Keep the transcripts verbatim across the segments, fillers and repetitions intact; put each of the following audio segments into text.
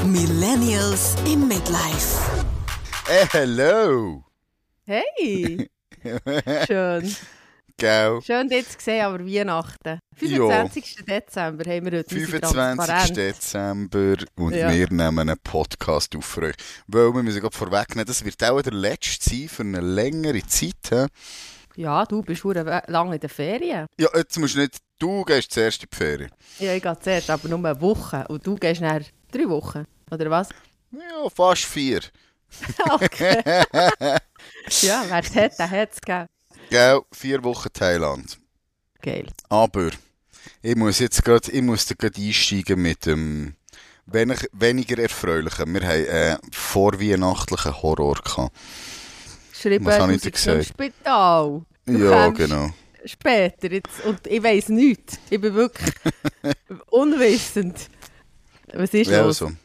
Millennials im Midlife. Hey, hello! Hey! Schön. Gell? Schön, dich zu sehen, aber Weihnachten. fünfundzwanzigsten Dezember haben wir heute fünfundzwanzigsten Dezember und Ja. wir nehmen einen Podcast auf für euch. Weil wir müssen gerade vorwegnehmen, das wird auch der letzte sein für eine längere Zeit. He? Ja, du bist verdammt lange in den Ferien. Ja, jetzt musst du nicht, du gehst zuerst in die Ferien. Ja, ich gehe zuerst, aber nur eine Woche. Und du gehst nach drei Wochen, oder was? Ja, fast vier. Okay. Ja, wer es hat, der hat es, gell? Gell, vier Wochen Thailand. Geil. Aber ich muss jetzt gerade, ich muss da gerade einsteigen mit dem wenig, weniger erfreulichen. Wir haben einen vorweihnachtlichen Horror gehabt. Schreiben, Was habe du ich dir bist im gesagt? Spital. Du Ja, kommst genau. Später jetzt. Und ich weiss nichts. Ich bin wirklich unwissend. Was ist Ja, los? also.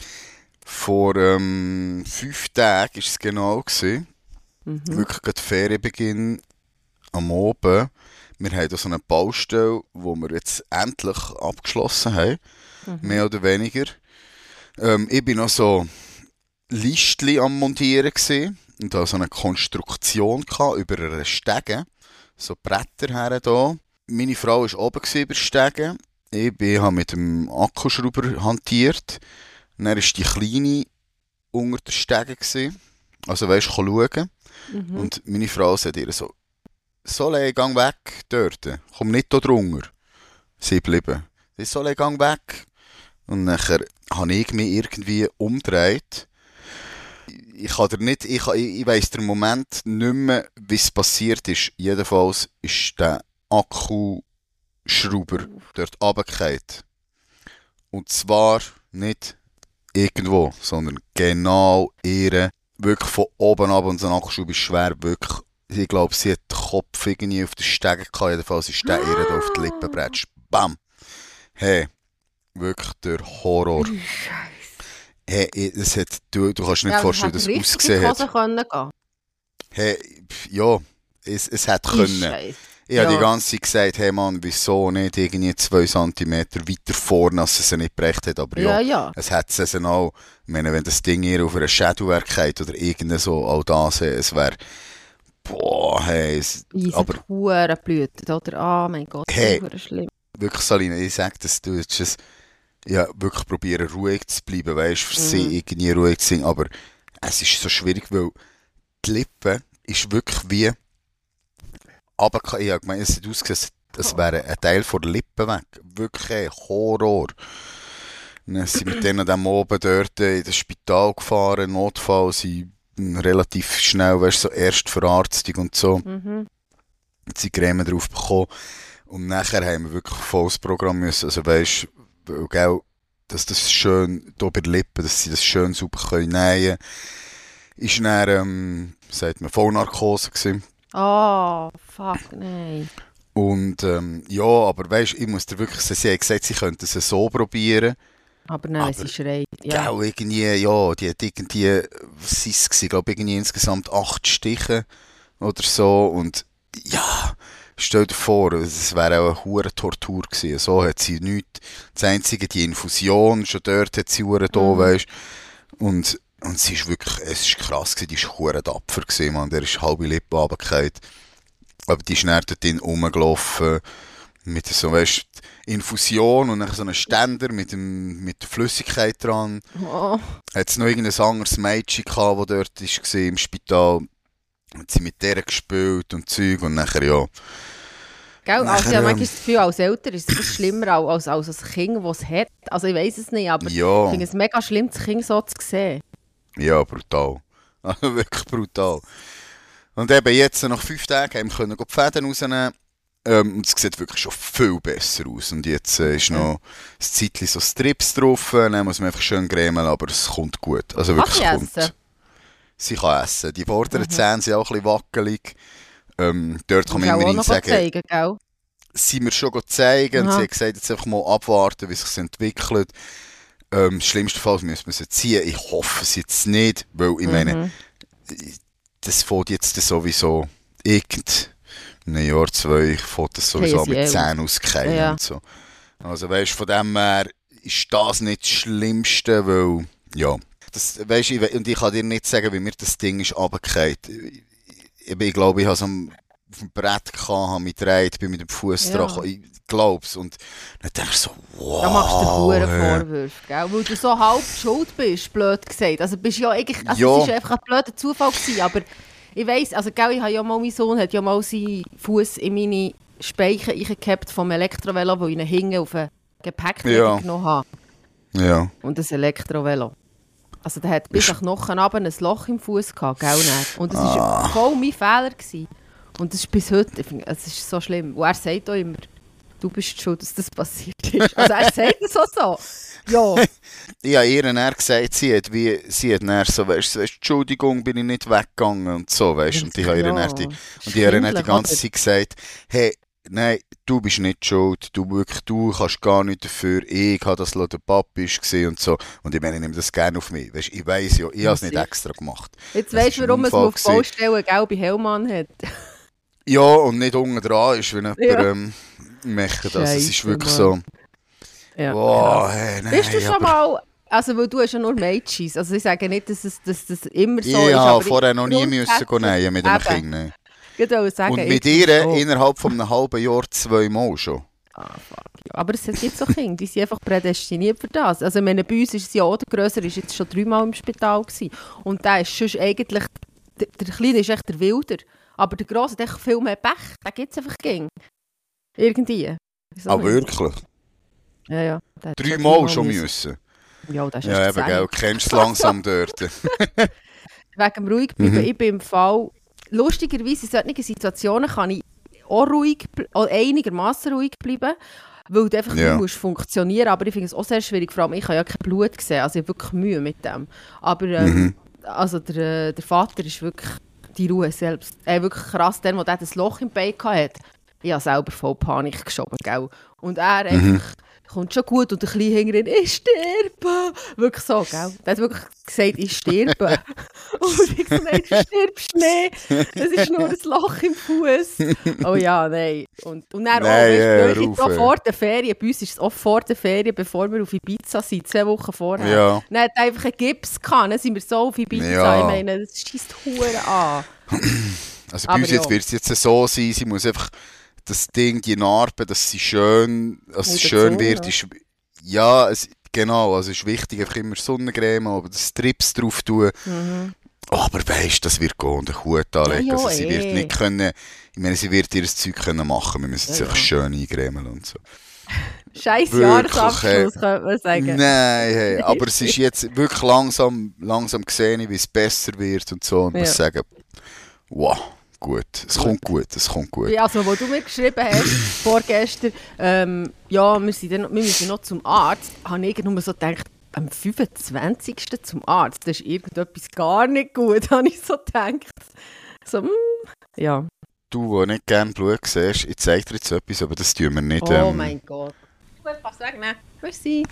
Vor ähm, fünf Tagen war es genau. Gewesen. Mhm. Wirklich gerade Ferienbeginn am Oben. Wir haben da so eine Baustelle, die wir jetzt endlich abgeschlossen haben. Mhm. Mehr oder weniger. Ähm, ich bin noch so Listli am Montieren gewesen und hatte so eine Konstruktion gehabt über eine Stege. So Bretter her da. Meine Frau war oben gewesen über Stege. Ich bin, habe mit dem Akkuschrauber hantiert. Und dann war die Kleine unter der Stege gewesen. Also weisst du, schauen. Mhm. Und meine Frau sagt ihr so, Soleil, gang weg dort, komm nicht da drunter. Sie bleiben. Sie Soleil, gang weg. Und nachher habe ich mich irgendwie umgedreht. Ich kann dir nicht, ich, ich, ich weiss den Moment nicht mehr, wie es passiert ist. Jedenfalls ist der Akkuschrauber dort runtergefallen. Und zwar nicht irgendwo, sondern genau ihre, wirklich von oben ab, und so ein Akkuschrauber ist schwer, wirklich. Ich glaube, sie hat den Kopf irgendwie auf der Stege gehabt, jedenfalls ist der ihr da auf die Lippen gebretscht. Bam! Hey, wirklich der Horror. Hey, ich- das hat, du, du kannst nicht vorstellen, wie das ausgesehen hat. Können gehen. Hey, pf, ja, es, es hat können. Scheiße. Ich habe Ja. die ganze Zeit gesagt, hey Mann, wieso nicht irgendwie zwei Zentimeter weiter vorne, als es sie nicht gebracht hat. Aber ja, Ja, ja. es hat es dann auch. Ich meine, wenn das Ding hier auf einer Schädelwerk geht oder irgend so, all das, es wäre, boah, hey, es, Eisen aber die Huren blüht, oder? Ah, mein Gott, Hey. das ist schlimm. wirklich, Salina, ich sage das, du jetzt es, ja, wirklich probieren, ruhig zu bleiben, weißt, für Mhm. sie irgendwie ruhig zu sein, aber es ist so schwierig, weil die Lippe ist wirklich wie, aber ich habe gemeint, es sieht aus, als es wäre ein Teil von der Lippe weg, wirklich ein Horror. Und dann sind wir dann an dem oben dort in das Spital gefahren, Notfall, sie relativ schnell, weißt, so Erstverarbeitung und so, Mhm. sie Creme drauf bekommen. Und nachher haben wir wirklich volles Programm müssen. Also weisst, weil, gell, dass das schön, hier bei der Lippe, dass sie das schön super können nähen. Ist dann, ähm, sagt man, Vollnarkose gewesen. Oh, fuck, nein. Und, ähm, ja, aber weisst, ich muss dir wirklich sagen, sie haben gesagt, sie könnten es so probieren. Aber nein, Aber- sie schreit. Ja. Gell, irgendwie, ja, die hat irgendwie, was ist es gewesen? Ich glaube, irgendwie insgesamt acht Stiche oder so. Und, ja, stell dir vor, es wäre auch eine hure Tortur gewesen. So hat sie nichts. Das Einzige, die Infusion, schon dort hat sie hure da, Mhm. weisst. Und, und sie ist wirklich, es ist krass gewesen, die ist hure tapfer gewesen, man. Der ist halbe Lippe runtergefallen. Aber die ist dann dort drin rumgelaufen, mit so, weisst, Infusion und dann so einen Ständer mit, dem, mit der Flüssigkeit dran. Oh. Hat es noch irgendein anderes Mädchen gehabt, das dort war im Spital. Hat sie mit der gespielt und Zeug und nachher, ja. Gell? Also, Nachher, ich habe manchmal ähm, das Gefühl, als Eltern ist es fast schlimmer als, als als ein Kind, das es hat. Also, ich weiss es nicht, aber ich Ja, finde es mega schlimm, das Kind so zu sehen. ja, brutal. Also wirklich brutal. Und eben jetzt, nach fünf Tagen, haben wir können die Fäden rausnehmen. Ähm, und es sieht wirklich schon viel besser aus. Und jetzt äh, ist noch ein Zeitchen so Strips drauf. Dann muss man einfach schön cremen, aber es kommt gut. Also wirklich, sie es kommt. essen? Sie kann essen. Die vorderen Mhm. Zähne sind auch ein bisschen wackelig. Ähm, dort kann Kannst man du auch immerhin noch sagen, zeigen, gell? sie mir schon zeigen. Und Aha. sie hat gesagt, jetzt einfach mal abwarten, wie es sich entwickelt. Ähm, schlimmstenfalls müssen wir sie ziehen. Ich hoffe es jetzt nicht, weil ich meine, Mhm. das fängt jetzt sowieso irgend in einem Jahr, zwei, fängt das sowieso Fallen sie mit eh Zähnen auskehren Ja. und so. Also weißt, von dem her, ist das nicht das Schlimmste, weil, ja, das, weisst, ich, und ich kann dir nicht sagen, wie mir das Ding ist runtergefallen. Ich, ich, ich glaube, ich habe es am, auf dem Brett gehabt, habe mich gedreht, bin mit dem Fuß Ja. dran, ich glaub's. Und dann denke ich so, wow. Da machst du dir Huren hey. Vorwürfe, gell? Weil du so halb schuld bist, blöd gesagt. Also bist ja eigentlich, also Ja. es war einfach ein blöder Zufall gewesen, aber ich weiss, also gell, ich habe ja mal, mein Sohn hat ja mal seinen Fuß in meine Speichen reingehabt vom Elektrovelo, wo ich ihn hinten auf einen Gepäckträger Ja. genommen habe. Ja. Und ein Elektrovelo. Also der hat bis nach Knochen runter ein Loch im Fuß gehabt, gell? Dann. Und das war Ah. voll mein Fehler gewesen. Und das ist bis heute, ich finde, es ist so schlimm. Und er sagt auch immer, du bist schuld, dass das passiert ist. Also er sagt es auch so. Ja. Ich habe ihr dann gesagt, sie hat, wie, sie hat dann so, weißt, weißt, Entschuldigung, bin ich nicht weggegangen und so, weißt, und ich habe ihr Ja, dann die, und ich habe ihr dann die schwindelig, ganze oder? Zeit gesagt, hey, nein, du bist nicht schuld, du wirklich, du kannst gar nichts dafür, ich habe das, der Papi ist gesehen und so, und ich meine, ich nehme das gerne auf mich, weißt, ich weiss ja, ich habe es nicht sicher. extra gemacht. Jetzt Das weißt ist du, ein warum es Unfall auf gewesen. Baustellen einen gelben Helm hat. Ja, und nicht unten dran ist, wenn jemand, Ja. ähm, möchte das, es ist Scheisse, wirklich Mann. so, Ja, wow, krass. hey, nein, Bist du schon aber mal, also weil du hast ja nur Mädchen, also ich sage nicht, dass es dass das immer so ich ist, habe aber vorher noch nie müssen grundsätzlich- gehen nähen mit einem Eben. Kind, nein. Ich wollte sagen, Und mit jetzt ihr schon. innerhalb von einem halben Jahr zweimal schon. Ah, fuck. Ja, aber es gibt so Kinder, die sind einfach prädestiniert für das. Also ich meine, bei uns ist es ja auch, der Grösser ist jetzt schon dreimal im Spital gewesen. Und der ist sonst eigentlich, der, der Kleine ist echt der Wilder. Aber der Grosse hat echt viel mehr Pech, den gibt es einfach gegen. Irgendwie. Wieso Aber nicht? wirklich? Ja, ja. Der hat Dreimal schon müssen. Ja, das ist Ja, echt eben, zäh. gell, kennst du es langsam dort. Wegen dem ruhig bleiben. Mhm. Ich bin im Fall, lustigerweise in solchen Situationen kann ich auch ruhig, bl- auch einigermaßen ruhig bleiben, weil du einfach Ja. nicht musst funktionieren. Aber ich finde es auch sehr schwierig, vor allem ich habe ja kein Blut gesehen, also ich habe wirklich Mühe mit dem. Aber ähm, Mhm. also der, äh, der Vater ist wirklich die Ruhe selbst. Äh, wirklich krass, der, der das Loch im Bein hatte, ich habe selber voll Panik geschoben, gell? Und er Mhm. einfach, kommt schon gut und der Kleine hinterher, ich sterbe. Wirklich so, gell? Der hat wirklich gesagt, ich sterbe. Und ich so, nein, du stirbst nicht. Das ist nur ein Loch im Fuß. Oh ja, nein. Und, und dann Nein, auch, weißt, ja, du, jetzt rauf, auch ja. vor den Ferien, bei uns ist es auch vor den Ferien, bevor wir auf Ibiza sind, zwei Wochen vorher. Ja. Dann hat er einfach einen Gips gehabt, dann sind wir so auf Ibiza. Ja. Ich meine, das schießt Huren an. Also bei Aber uns jetzt ja. wird es jetzt so sein, sie muss einfach das Ding, die Narbe, dass sie schön, dass Mit es der schön Zunge, wird, ja. ist, ja, es, genau, also es ist wichtig, einfach immer Sonnencreme, aber das Strips drauf tun. Mhm. Oh, aber weisst, das wird gehen und einen Hut anlegen. Ja, ja, also sie wird eh. nicht können, ich meine, sie wird ihr Zeug können machen, wir müssen es Ja, einfach ja. schön eingremeln und so. Scheiß Wirklich, Jahresabschluss, könnte man sagen. Nein, hey, aber es ist jetzt wirklich langsam, langsam gesehen, wie es besser wird und so. Und Ja. muss sagen, wow, gut, es kommt gut, es kommt gut. Ja, also, wo du mir geschrieben hast, vorgestern, ähm, ja, wir, sind dann, wir müssen noch zum Arzt, habe ich nur so gedacht, am fünfundzwanzigsten zum Arzt, das ist irgendetwas gar nicht gut, habe ich so gedacht. So, mm, ja. Du, der nicht gerne Blut siehst, ich zeige dir jetzt etwas, aber das tun wir nicht. Oh ähm, mein Gott. Gut, was sagen, ne? Merci.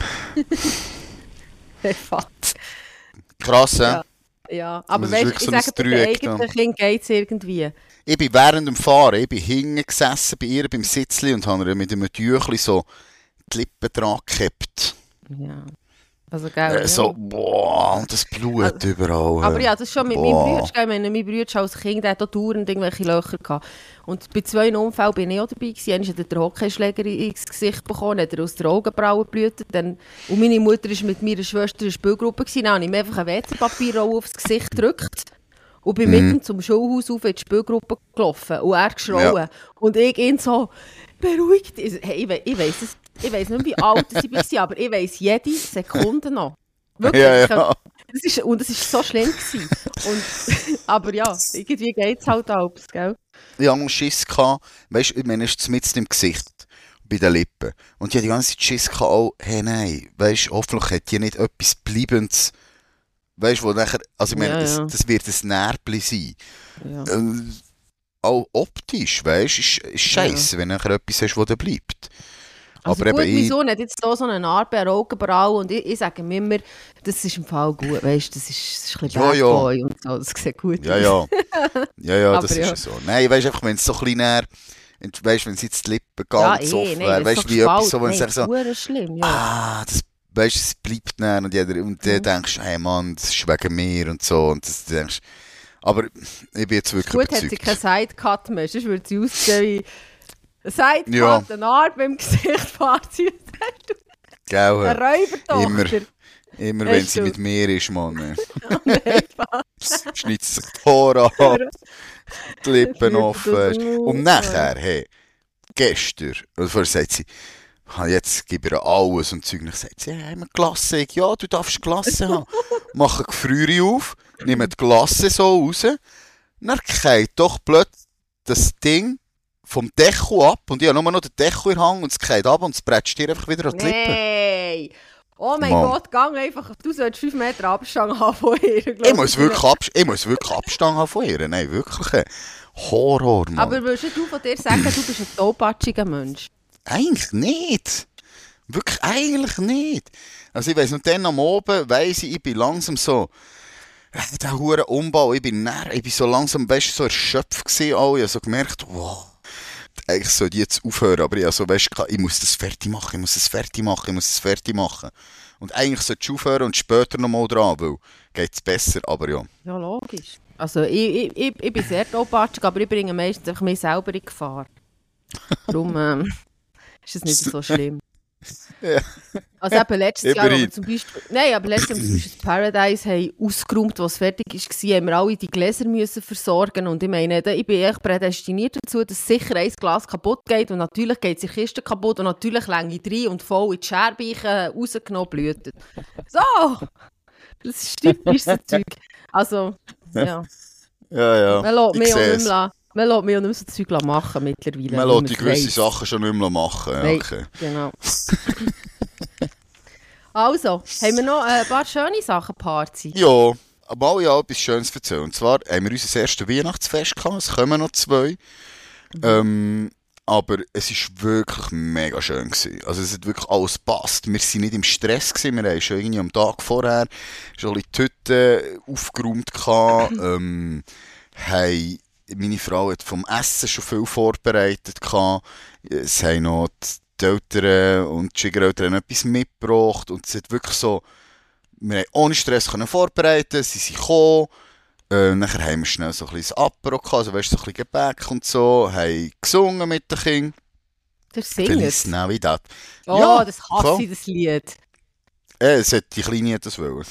Fast. Krass, hä? Ja. Ja, aber Das ist weißt du, wirklich ich so ein sage, bei den Dreieck eigenen da. Kindern geht es irgendwie. Ich bin während dem Fahren, ich bin hinten gesessen bei ihr beim Sitzli und habe ihr mit einem Tüchli so die Lippen dran gehabt. Ja. Also, gell, Äh, ja. so, boah, und das Blut Also, überall. Aber äh. ja, das ist schon mit Boah. meinem Bruder. Ich meine, mein Bruder als Kind der hat auch dauernd irgendwelche Löcher gehabt. Und bei zwei Unfällen bin ich auch dabei gewesen. Einmal hat er den Hockeyschläger ins Gesicht bekommen, hat er aus der Augenbraue geblutet. Dann, und meine Mutter war mit meiner Schwester in der Spielgruppe gewesen. Dann habe ich ihm einfach eine W C-Papierrolle aufs Gesicht gedrückt. Und bin mit ihm zum Schulhaus auf in die Spielgruppe gelaufen. Und er geschrauen. Ja. Und ich ihn so, beruhigt. Ich, hey, ich, we ich weiss es. Ich weiss nicht, wie alt ich war, aber ich weiss jede Sekunde noch. Wirklich. Ja, ich ja. kann- Das ist, und es war so schlimm. Gewesen. Und, aber ja, irgendwie geht es halt alles, gell? Ich hatte noch Schiss gehabt, weißt du, ich meine, es ist mitten im Gesicht, bei den Lippen. Und ich hatte die ganze Zeit Schiss gehabt, oh, hey, nein, weißt du, hoffentlich hat die nicht etwas Bleibendes, weißt du, wo nachher, also ich meine, Ja, das, ja. das wird ein Närbli sein. Ja. Äh, auch optisch, weißt du, ist, ist scheiße, wenn du nachher etwas hast, das da bleibt. Also aber gut, eben, mein ich, Sohn hat jetzt hier so eine Narbe, eine Augenbraue und ich, ich sage ihm immer, das ist im Fall gut, weißt du, das ist, das ist ein bisschen Ja, Bad ja. Boy und so, das sieht gut ja, aus. ja, ja, ja, Aber das ja. ist ja so. Nein, weißt du, einfach, wenn es so ein bisschen näher, weißt du, wenn es jetzt die Lippen Ja, ganz eh, offen nein, wären, das ist weißt du, doch wie etwas Spalt. so, wenn es Nein, dann so, verdammt schlimm, ja. ah, das weißt du, es bleibt dann und, jeder, und dann Mhm. denkst du, hey Mann, das ist wegen mir und so. Und das, du denkst, aber ich bin jetzt wirklich Gut, hat sie überzeugt. keinen Sidecut mehr, sonst würde sie aussehen wie ein Sidecut, Ja. eine Narbe im Gesicht, Fazit. Gell, Eine Räubertochter. immer Hast wenn sie du? mit mir ist, Mann. Oh nein, Spaß. Schneidet sich die Haare ab, die Lippen Führt offen. aus weisst. dem Mund, Und nachher, hey, gestern, oder vorher sagt sie, «Ah, jetzt gebe ich ihr alles und Zeug. Und ich sage, sie haben wir Glasse. Ich, ja, du darfst Glasse haben. Mache die Gefriere auf, nehme die Glasse so raus. Dann geht doch plötzlich das Ding vom Deckel ab und ich habe nur noch den Deckel in der Hand und es geht ab und es bretscht dir einfach wieder an die Lippen. Nein! Oh mein Mann. Gott, gang einfach. Du solltest fünf Meter Abstand haben von ihr. glaub Ich muss, wirklich Abs- ich muss wirklich Abstand haben von ihr. Nein, wirklich. ein Horror, Mann. Aber würdest du von dir sagen, du bist ein tollpatschiger Mensch? Eigentlich nicht. Wirklich eigentlich nicht. Also ich weiss noch, dann am Oben weiss ich, ich bin langsam so, äh, der hure Umbau, ich bin näher, ich bin so langsam, weißt du, so erschöpft gewesen, auch. Ich habe so gemerkt, wow, eigentlich sollte ich jetzt aufhören, aber ich habe so, weißt du, ich muss das fertig machen, ich muss das fertig machen, ich muss das fertig machen. Und eigentlich sollte ich aufhören und später nochmal dran, weil geht es besser, aber ja. Ja, logisch. Also ich, ich, ich, ich bin sehr tollpatschig, aber ich bringe meistens einfach mich selber in Gefahr. Darum ähm, ist es nicht so schlimm. Ja. Also eben letztes Jahr, Immerhin. aber zum Beispiel, nein, aber letztes Jahr, als wir zum Beispiel das Paradise haben ausgeräumt, was fertig war, haben wir alle die Gläser müssen versorgen und ich meine, da- ich bin echt prädestiniert dazu, dass sicher ein Glas kaputt geht und natürlich geht es in die Kiste kaputt und natürlich länge ich rein und voll in die Scherbenbeichen rausgenommen blühtet. So! Das ist typisch so Zeug. Also, ja. Ja, ja. Man lässt ich mich auch sehe nicht es. mehr, man lässt mich auch nicht mehr so Zeug machen mittlerweile. Man weil lässt die man es gewisse weiss. Sachen schon nicht mehr machen. Ja, Nein, okay. genau. Also, haben wir noch ein paar schöne Sachen, Party? Ja, aber ja etwas Schönes erzählen. Und zwar haben wir unser erstes Weihnachtsfest gehabt, es kommen noch zwei. Ähm, aber es war wirklich mega schön gewesen. Also es hat wirklich alles gepasst. Wir waren nicht im Stress gewesen. Wir haben schon irgendwie am Tag vorher schon ein bisschen die Hütte aufgeräumt gehabt. ähm, haben, meine Frau hat vom Essen schon viel vorbereitet gehabt. Es haben noch die Eltern und die Schwiegereltern etwas mitgebracht und es hat wirklich so, wir haben ohne Stress können vorbereiten, sie sind gekommen. Äh, nachher haben wir schnell so ein bisschen das Apero gehabt, also weißt, so ein bisschen Gebäck und so, haben gesungen mit den Kindern. Der singt. Feliz Navidad. Oh, Ja, das hasse voll. ich, das Lied. Äh, es hat die Kleine das wollen.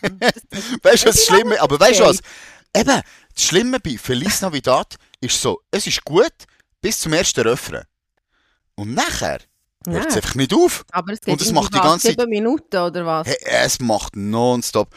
Weißt du, was das Schlimme, aber weißt du was? Eben, das Schlimme bei Feliz Navidad ist so, es ist gut bis zum ersten Refrain. Und nachher hört es Ja, einfach nicht auf. aber es geht und es irgendwie macht die fast ganze Zeit- sieben Minuten, oder was? Hey, es macht nonstop.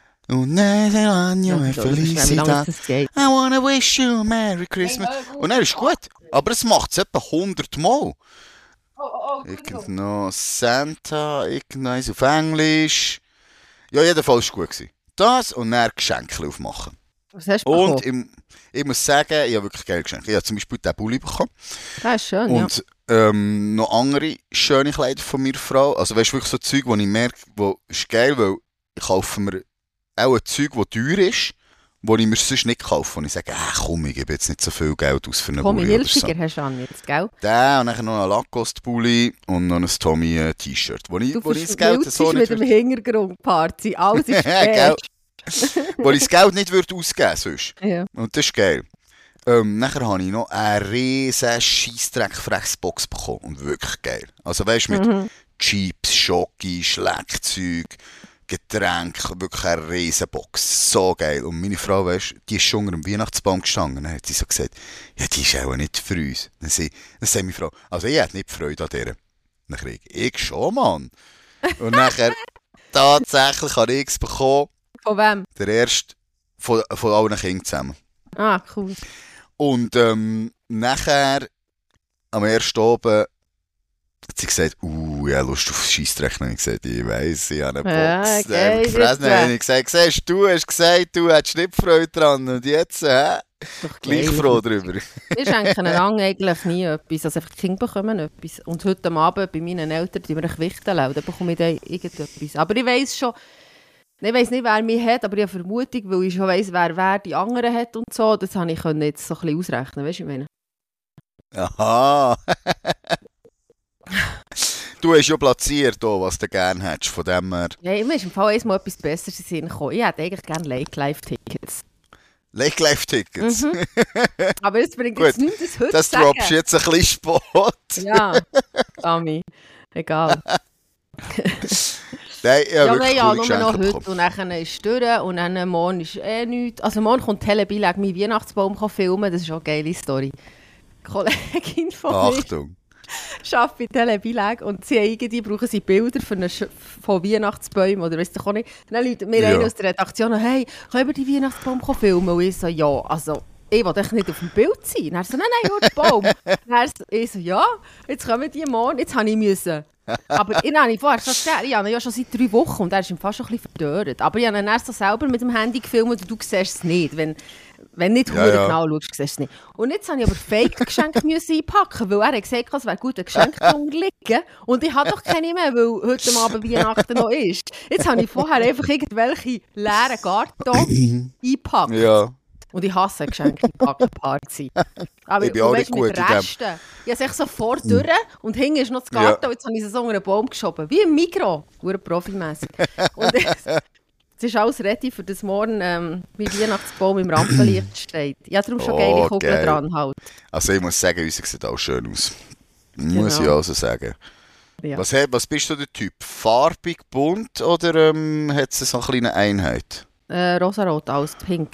Un año de Ja, so, wie lange Felicidad. das geht. I wanna wish you a Merry Christmas. Und er ist gut, aber es macht es etwa hundert Mal. Oh, oh, Irgend noch Santa, irgendwas auf Englisch. Ja, jedenfalls war es gut gewesen. Das und dann Geschenke aufmachen. Was hast du Und bekommen? ich, ich muss sagen, ich habe wirklich geile Geschenke. Ich habe zum Beispiel diesen Pulli bekommen. Das ist schön, Und ähm, noch andere schöne Kleider von meiner Frau. Also weißt du, wirklich so Zeug, wo ich merke, wo ist geil, weil ich kaufe mir auch ein Zeug, das teuer ist, wo ich mir sonst nicht kaufe. Und ich sage, ah, komm, ich gebe jetzt nicht so viel Geld aus für einen Tommy Pulli oder so. Hilfiger hast du an jetzt, gell? Der und dann noch einen Lacoste-Pulli und noch ein Tommy-T-Shirt. Wo ich, Du wo ich das Geld verschmilzt so mit nicht dem würde, Hintergrund, Party. Alles ist Gell? fair. wo ich das Geld nicht würde ausgeben sonst. Ja. Und das ist geil. Ähm, nachher habe ich noch eine riesen Scheissdreck-Frechs-Box bekommen. Und wirklich geil. Also weißt du, mit Mhm. Chips, Schoki, Schleckzeug, Getränke, wirklich eine riesen Box. So geil. Und meine Frau, weißt, die ist schon unter dem Weihnachtsbaum gestanden. Dann hat sie so gesagt, ja, die ist auch nicht für uns. Dann sie, dann sagt meine Frau, also ich hätte nicht Freude an der. Dann kriege ich, ich schon, Mann. Und nachher, tatsächlich habe ich es bekommen, Von wem? der erste von, von allen Kindern zusammen. Ah, cool. Und ähm, nachher, am ersten oben, hat sie gesagt, uh, ja, Lust auf Scheissdreck. Dann habe ich gesagt, ich weiss, ich habe eine Ja, Box. geil, Dann gefressen. jetzt, Dann habe ich gesagt, siehst du, hast gesagt, du hättest nicht Freude dran. Und jetzt, hä? Doch Gleich geil. froh drüber. Wir schenken einander eigentlich nie etwas. Also einfach die Kinder bekommen etwas. Und heute am Abend bei meinen Eltern, die mir ein Gewicht lassen, dann bekomme ich dann irgendetwas. Aber ich weiss schon, ich weiss nicht, wer mich hat, aber ich habe Vermutung, weil ich schon weiss, wer, wer die anderen hat und so. Das habe ich können jetzt so ein bisschen ausrechnen. Weißt du, was ich meine? Aha. Du hast ja platziert, auch, was du gerne hättest, von dem her. Ja, mir ist im Fall einmal etwas Besseres in den Sinn gekommen. Ich hätte eigentlich gerne Lake-Life-Tickets. Lake-Life-Tickets? Mhm. Aber es bringt jetzt nichts, das heute das zu sagen. droppst jetzt ein bisschen Sport. Ja, Ami, egal. Nein, ich habe Ja, wirklich nein, ja, coole nur Geschenke noch heute bekommen. und dann ist es durch und dann morgen ist eh nichts. Also morgen kommt Helle Bilag meinen Weihnachtsbaum filmen, das ist auch eine geile Story. Die Kollegin von mir Achtung. arbeitet Helle Bilag und sie irgendwie brauchen sie Bilder für eine Sch von Weihnachtsbäumen oder weißt du auch nicht. Dann läutet mir Ja. einer aus der Redaktion, hey, können wir die Weihnachtsbaum filmen? Und ich so, ja, also ich will echt nicht auf dem Bild sein. Dann so, nein, nein, nur der Baum. Dann so, ich so, ja, jetzt kommen die morgen, jetzt habe ich müssen. Aber ich habe vorher schon gesagt, ich habe ihn ja schon seit drei Wochen und er ist ihm fast schon ein bisschen verdorrt. Aber ich habe ihn erst so selber mit dem Handy gefilmt und du siehst es nicht. Wenn, wenn nicht Ja, ja, ja. genau schaust, siehst du es nicht. Und jetzt habe ich aber Fake-Geschenke müssen einpacken, weil er hat gesagt, es wäre gut, ein Geschenk drunter liegen. Und ich habe doch keine mehr, weil heute Abend Weihnachten noch ist. Jetzt habe ich vorher einfach irgendwelche leeren Karton eingepackt. Ja. Und ich hasse Geschenke einpacken, Party. Aber Ich bin und auch weisst, nicht gut mit in dem. Resten. Ich habe es echt so vor durch und hinten ist noch das Garten Ja. und jetzt habe ich es so unter einen Baum geschoben. Wie im Mikro. Hure profimässig. Und jetzt, es ist alles ready, für das morgen ähm, mein Weihnachtsbaum im Rampenlicht steht. Ich habe darum schon Oh, geile Kugeln geil. dran halt. Also ich muss sagen, unser sieht auch schön aus. Muss Genau. ich also sagen. Ja. Was, he- was bist du der Typ? Farbig, bunt oder ähm, hat es so eine kleine Einheit? Äh, rosarot, alles pink.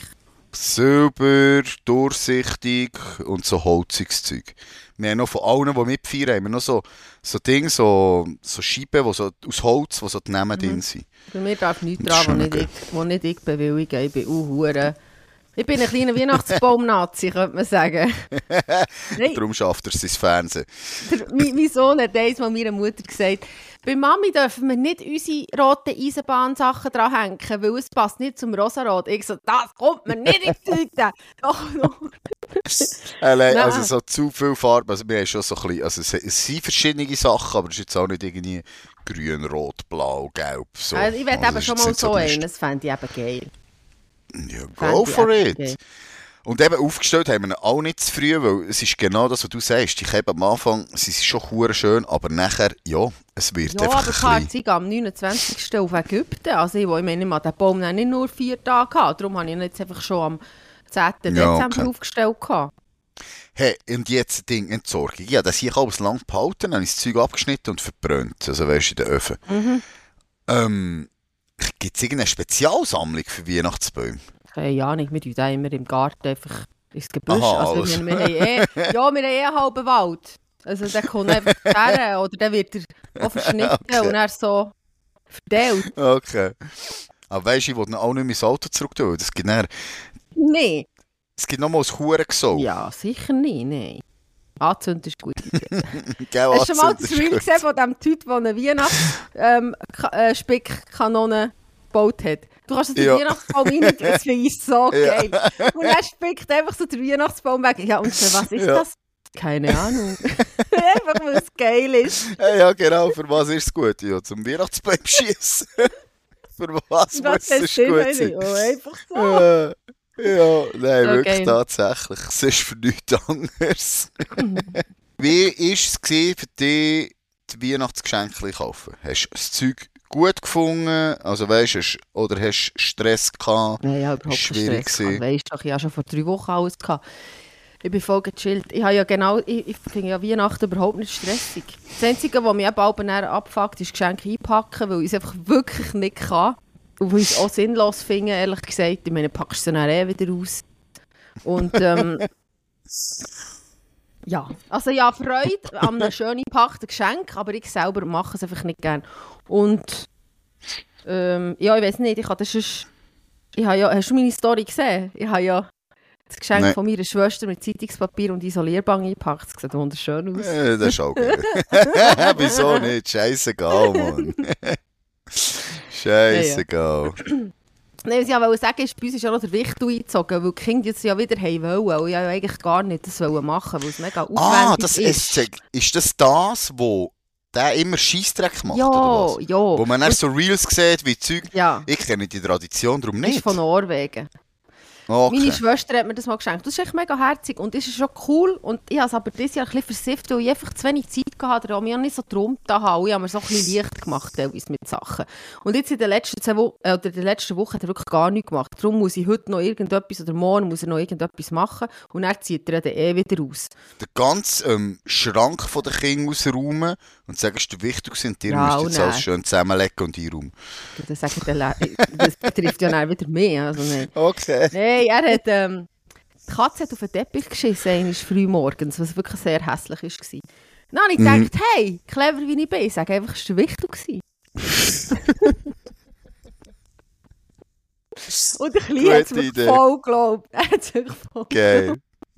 Silber, durchsichtig und so holziges Zeug. Wir haben noch von allen, die mitfeiern, haben wir noch so, so Dinge, so, so Scheiben wo so, aus Holz, wo so die Namen drin sind. Bei mir darf nichts Das ist dran, schon was nicht, okay. ich- wo nicht ich bewillige. Ich bin auch hure. Ich bin ein kleiner Weihnachtsbaum-Nazi, könnte man sagen. Nein, Darum schafft er sein Fernsehen. Der, mein, mein Sohn hat einmal meiner Mutter gesagt, bei Mami dürfen wir nicht unsere roten Eisenbahnsachen dranhängen, weil es passt nicht zum Rosarot. Ich so, das kommt mir nicht in die Tüte. Doch, doch. Allein, Nein. also so zu viel Farbe, also wir haben schon so ein bisschen, also es, es sind verschiedene Sachen, aber es ist jetzt auch nicht irgendwie grün, rot, blau, gelb. So. Also, ich will Also eben es schon ist mal jetzt so nicht einen, lustig. das fände ich eben geil. Ja, Fände go ich for eben it. geil. Und eben aufgestellt haben wir ihn auch nicht zu früh, weil es ist genau das, was du sagst. Ich habe am Anfang, sie sind schon hure schön, aber nachher, ja, es wird Ja, einfach aber ein klar, bisschen... ich am neunundzwanzigsten auf Ägypten. Also ich, wo ich meine, ich hatte den Baum dann nicht nur vier Tage gehabt. Darum habe ich ihn jetzt einfach schon am zehnten Ja, Dezember okay. aufgestellt gehabt. Hey, und jetzt ein Ding, Entsorgung. Ja, das hier alles lang behalten, dann habe ich das Zeug abgeschnitten und verbrannt. Also weißt du, in den Öfen. Mhm. Ähm, gibt es irgendeine Spezialsammlung für Weihnachtsbäume? Keine Ahnung, wir tun da immer im Garten einfach ins Gebüsch. Aha, Also, alles. wir, wir haben eh, ja, wir haben eh einen halben Wald. Also der kommt einfach her oder dann wird er auch verschnitten Okay. und dann so verteilt. Okay. Aber weisst du, ich will ihn auch nicht mehr ins Auto zurück tun. Es gibt, dann, Nein. es gibt nochmal ein Hurengesau. Ja, sicher nicht, nein. Anzünden ist gut. Gell, Hast du schon mal das Anzünder Reel ist gesehen von dem Typ, der eine Weihnachtsspickkanone gebaut hat? Du kannst den Ja. Weihnachtsbaum rein, das finde ich so Ja. geil. Und er spickt einfach so den Weihnachtsbaum weg. Ja, und so, was ist Ja. das? Keine Ahnung. Einfach, weil es geil ist. gut. Ja, genau. Für was ist es gut? Ja, zum Weihnachtsbaum schießen. Für was muss Das es ist gut sein? Oh, einfach so. Ja, ja, nein, So wirklich geil. tatsächlich. Es ist für nichts anderes. Wie war es gewesen für dich, die Weihnachtsgeschenke kaufen? Hast du das Zeug gut gefunden? Also weißt du, hast- oder hast du Stress gehabt? Nein, ich habe überhaupt keinen Schwierig Stress. gewesen. Weißt du, ich habe schon vor drei Wochen alles gehabt. Ich bin voll gechillt. Ich habe ja genau, ich, ich finde ja Weihnachten überhaupt nicht stressig. Das Einzige, was mich eben bald näher abfuckt, ist Geschenke einpacken, weil ich es einfach wirklich nicht kann. Und weil ich es auch sinnlos finde, ehrlich gesagt. Ich meine, packst du es dann eh wieder aus. Und ähm, ja, also ja, Freude an einem schön eingepackten Geschenk, aber ich selber mache es einfach nicht gerne. Und ähm, ja, ich weiß nicht, ich habe das sonst, ich habe ja, hast du meine Story gesehen? Ich habe ja das Geschenk Nein. von meiner Schwester mit Zeitungspapier und Isolierbang eingepackt. Das sieht wunderschön aus. Äh, das ist auch geil. Wieso nicht? Scheissegal, Mann. Scheissegal. Nein, was ich wollte sagen, ist, bei uns ist ja noch der Wichtel eingezogen, weil die Kinder jetzt ja wieder haben wollen. Und ich wollte eigentlich gar nicht das wollen machen, weil es mega aufwendig Ah, das ist. ist, ist das das, wo der immer Scheissdreck macht, Ja, oder was? ja. Wo man dann so Reels sieht, wie Zeug... Ja, Ich kenne die Tradition darum das ist nicht. von Norwegen. Okay. Meine Schwester hat mir das mal geschenkt. Das ist echt mega herzig und ist schon cool. Und ich habe es aber dieses Jahr ein bisschen versifft, weil ich einfach zu wenig Zeit hatte oder mich auch nicht so drum da habe. Ich habe mir so ein bisschen leicht gemacht teilweise mit Sachen. Und jetzt in den letzten zwei Wo- äh, oder in der letzten Woche hat er wirklich gar nichts gemacht. Darum muss ich heute noch irgendetwas oder morgen muss er noch irgendetwas machen und dann zieht er dann eh wieder aus. Den ganzen ähm, Schrank von den Kindern ausräumen und sagen, es ist wichtig und ihr Ja, müsst und jetzt nein. alles schön zusammenlegen und einräumen. Das, sagen dann Le- das betrifft ja dann wieder mehr. Also nein. Okay. Hey, er hat, ähm, die Katze hat auf den Teppich geschissen, einmal früh morgens, was wirklich sehr hässlich war. Dann habe ich Mhm. gedacht, hey, clever wie ich bin, ich sage einfach, es war wichtig gewesen. Und der Kleine hat es Gute mir Idee. voll geglaubt. Er hat es wirklich voll Geil.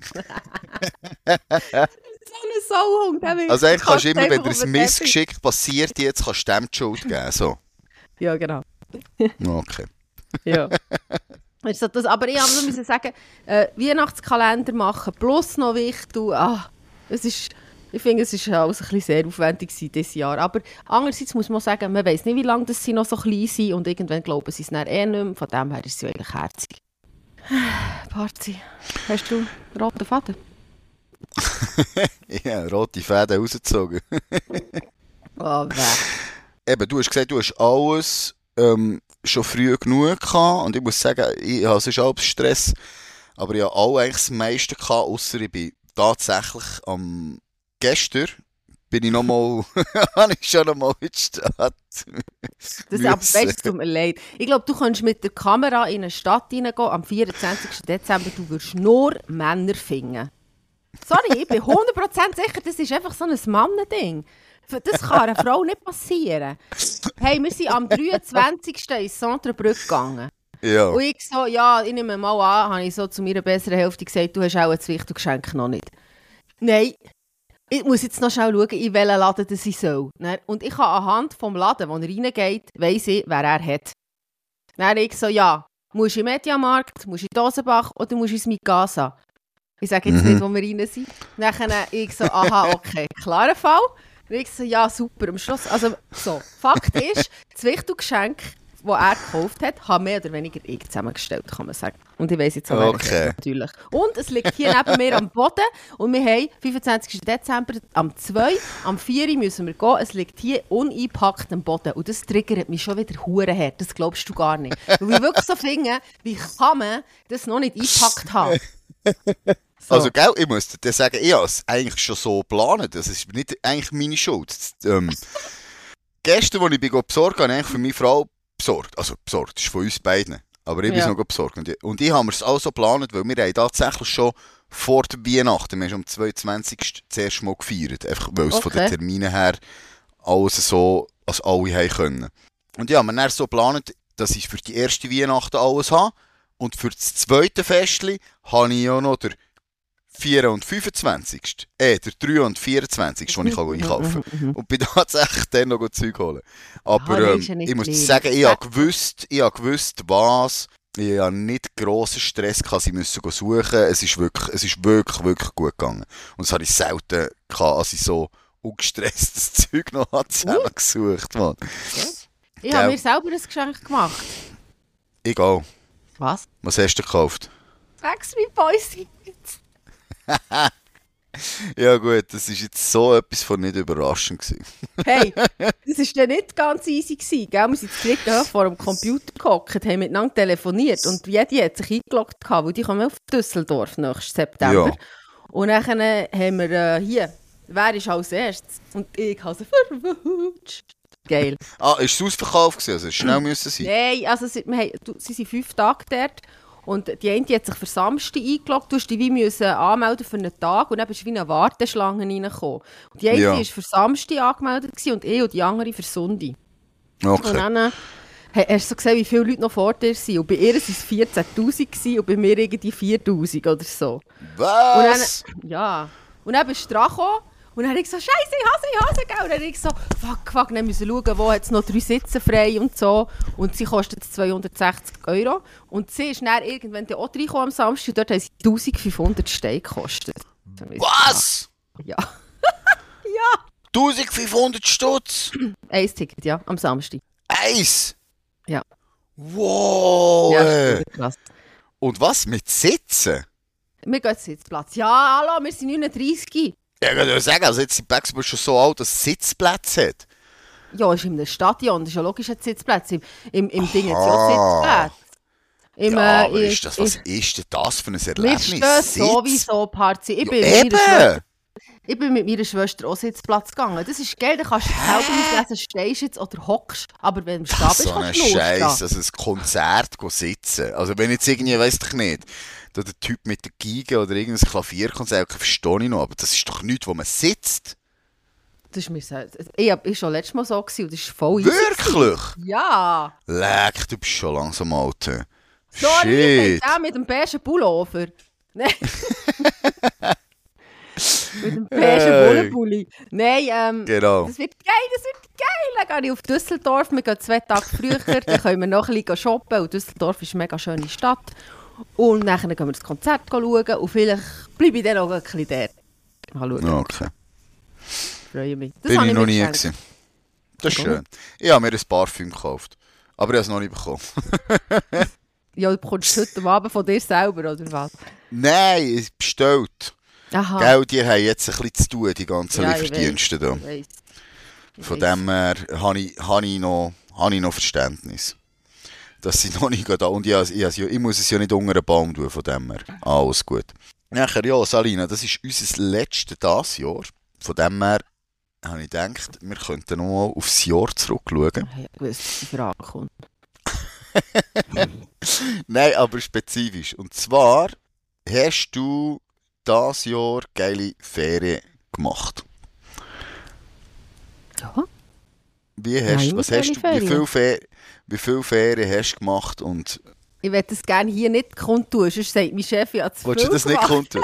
So ein Sauhund. der will- Also eigentlich kannst du die immer, Katze wenn einfach dir auf ein den Teppich. Missgeschick passiert, jetzt kannst du dem die Schuld geben. So. Ja, genau. Okay. Ja. Also das, aber ich muss müssen sagen, äh, Weihnachtskalender machen, plus noch wichtig. Ah, es ist, ich finde, es war alles ein bisschen sehr aufwendig gewesen dieses Jahr. Aber andererseits muss man sagen, man weiss nicht, wie lange das sie noch so klein sind und irgendwann glauben sie es dann eh nicht mehr. Von dem her ist es ja eigentlich herzig. Parzi, hast du roten Faden? Ja, rote Fäden rausgezogen. Oh, weh. Eben, du hast gesagt, du hast alles ähm, schon früh genug gehabt. Und ich muss sagen, ich, ja, es ist alles Stress. Aber ich hatte auch eigentlich das meiste gehabt, ausser ich bin tatsächlich am gestern bin ich nochmal, habe ich schon nochmal in die Stadt. Das aber, weißt, es tut mir leid. Ich glaube, du kannst mit der Kamera in eine Stadt reingehen am vierundzwanzigsten Dezember. Du wirst nur Männer finden. Sorry, ich bin hundert Prozent sicher, das ist einfach so ein Mannending. Das kann einer Frau nicht passieren. Hey, wir sind am dreiundzwanzigsten ins Centrebrück gegangen. Ja. Und ich so, ja, ich nehme mal an, habe ich so zu meiner besseren Hälfte gesagt, du hast auch ein wichtiges Geschenk noch nicht. Nein, ich muss jetzt noch schnell schauen, in welchen Laden das ich soll. Und ich habe anhand vom Laden, wo er reingeht, weiss ich, wer er hat. Dann ich so, ja, musst du im Mediamarkt, musst du in Dosenbach oder musst du ins Mikasa? Ich sage jetzt Mhm. nicht, wo wir rein sind. Dann ich so, aha, okay, klarer Fall. Und ich so, ja, super, am Schluss, also so, Fakt ist, das wichtige Geschenk, das er gekauft hat, habe mehr oder weniger ich zusammengestellt, kann man sagen. Und ich weiss jetzt auch, wer es Okay. ist, natürlich. Und es liegt hier neben mir am Boden und wir haben fünfundzwanzigsten Dezember am zwei, am vier müssen wir gehen, es liegt hier uneingepackt am Boden und das triggert mich schon wieder hure hart, das glaubst du gar nicht. Weil ich wirklich so finde, wie kann man das noch nicht eingepackt haben? So. Also, gell, ich muss dir sagen, ich habe es eigentlich schon so geplant. Das ist nicht eigentlich meine Schuld. Ähm, gestern, als ich bin besorgt habe, habe ich eigentlich für meine Frau besorgt. Also, besorgt, das ist von uns beiden. Aber ich bin Ja. noch besorgt. Und ich, und ich habe es auch so geplant, weil wir haben tatsächlich schon vor der Weihnachten, wir haben schon am zweiundzwanzigsten das erste Mal gefeiert. Einfach, weil es von den Okay. Terminen her alles so, als alle haben können. Und ja, wir haben dann so geplant, dass ich für die erste Weihnachten alles habe. Und für das zweite Festli habe ich ja noch der vier und fünfundzwanzigsten Äh, der drei und vierundzwanzigsten den ich kann einkaufen kann. Und bin tatsächlich dann noch Zeug holen. Aber Ah, das ähm, ist ja nicht ich muss dir schlimm. sagen, ich habe gewusst, ich habe gewusst, was. Ich habe nicht grossen Stress gehabt, sie müssen suchen. Es ist wirklich, es ist wirklich, wirklich gut gegangen. Und das habe ich selten gehabt, als ich so ungestresst das Zeug noch habe zusammengesucht habe. Ich habe Gell. mir selber ein Geschenk gemacht. Egal. Was? Was hast du gekauft? Backstreet Boys. Ja gut, das ist jetzt so etwas von nicht überraschend gewesen. Hey, das war dann nicht ganz easy gewesen, gell? Wir sind zu dritt da vor dem Computer gehockt, haben miteinander telefoniert und jede hat sich eingeloggt gehabt, weil die kommen auf Düsseldorf nächsten September. Ja. Und dann haben wir äh, hier, wer ist als erstes? Und ich habe so verwutscht. Geil. Ah, ist es ausverkauft gewesen? Also es schnell müssen sein? Nein, also sie, wir haben, du, sie sind fünf Tage dort und die eine die hat sich für Samstag eingeloggt, du musst dich wie müssen anmelden für einen Tag und dann bist du wie in eine Warteschlange reingekommen. Und die eine Ja. war für Samstag angemeldet gewesen und ich und die andere für Sonntag. Und Okay. dann äh, hast du so gesehen, wie viele Leute noch vor dir sind. Und bei ihr waren es vierzehntausend gewesen und bei mir irgendwie viertausend oder so. Und Was? dann, ja. Und dann bist du dran gekommen. Und dann habe ich so, Scheiße, ich hasse, ich hasse, gell? Und dann habe ich so, fuck, fuck, dann müssen wir schauen, wo hat es noch drei Sitze frei und so. Und sie kostet zweihundertsechzig Euro. Und sie ist dann irgendwann dann auch reingekommen am Samstag und dort haben sie eintausendfünfhundert Steine gekostet. Was? Ja. eintausendfünfhundert Stutz? Ein Ticket, ja, am Samstag. Eins? Ja. Wow! Ja, äh. das ist krass. Und was? Mit Sitzen? Wir gehen Sitzplatz. Ja, hallo, wir sind neununddreißig. Ja, ich würde sagen, also jetzt sind die Backsport schon so alt, dass es Sitzplätze hat. Ja, ist in einem Stadion, das ist ja logisch ein Sitzplatz. Im, im, im Ding hat es ja Sitzplätze. Im, Ja, äh, aber in- ist das, was in- ist denn das für ein Wir Erlebnis? stehen Sitz? sowieso Party. Ich Ja, bin, mit meiner eben! Schwester, ich bin mit meiner Schwester auch Sitzplatz gegangen. Das ist geil, da kannst du selber auslesen, stehst du jetzt oder hockst. Aber wenn du im Stab Das ist bist, so ein kannst du nur Scheiß, stehen. also ein Konzert go sitzen. Also wenn jetzt irgendwie, weiss ich nicht, da der Typ mit der Geige oder irgendein Klavierkonzert, verstehe ich noch, aber das ist doch nichts, wo man sitzt. Das ist mir so, ich war schon letztes Mal so gewesen, und das ist voll easy. Wirklich? Ja. Leck, du bist schon langsam alt. hä? Sorry, Shit. der mit dem beigen Pullover. Nein. Mit dem beigen Hey. Bullenpulli. Nein, ähm, Genau. das wird geil, das wird geil. Dann gehe ich auf Düsseldorf, wir gehen zwei Tage früher, dann können wir noch ein bisschen shoppen. Und Düsseldorf ist eine mega schöne Stadt. Und dann gehen wir das Konzert schauen und vielleicht bleibe ich dann auch ein bisschen dort. Mal schauen, Okay. freue mich. Das Bin habe ich noch mir nie geschenkt. gewesen. Das ist Gut. schön. Ich habe mir ein Parfüm gekauft. Aber ich habe es noch nicht bekommen. Ja, du bekommst es heute Abend von dir selber, oder was? Nein, es ist bestellt. Aha. Gell, die haben jetzt ein bisschen zu tun, die ganzen Ja, ich Lieferdienste da. Ich weiss. Ich Von weiss. dem her habe ich, habe ich, noch, habe ich noch Verständnis. Dass sie noch nicht da und ich, ich, ich, ich muss es ja nicht unter einen Baum tun, von dem her. Alles gut. Nachher, ja, Salina, das ist unser letztes das Jahr. Von dem her habe ich gedacht, wir könnten noch mal aufs Jahr zurückschauen. Ich habe gewusst, dass die Frage kommt. Nein, aber spezifisch. Und zwar hast du das Jahr geile Ferien gemacht. Ja. Wie, Ja, hast, immer was hast geile du, wie Ferien. viele Ferien, wie viele Ferien hast du gemacht und Ich würde das gerne hier nicht kundtun, sonst sagt mein Chef, ja zu willst viel du das nicht gemacht. kundtun?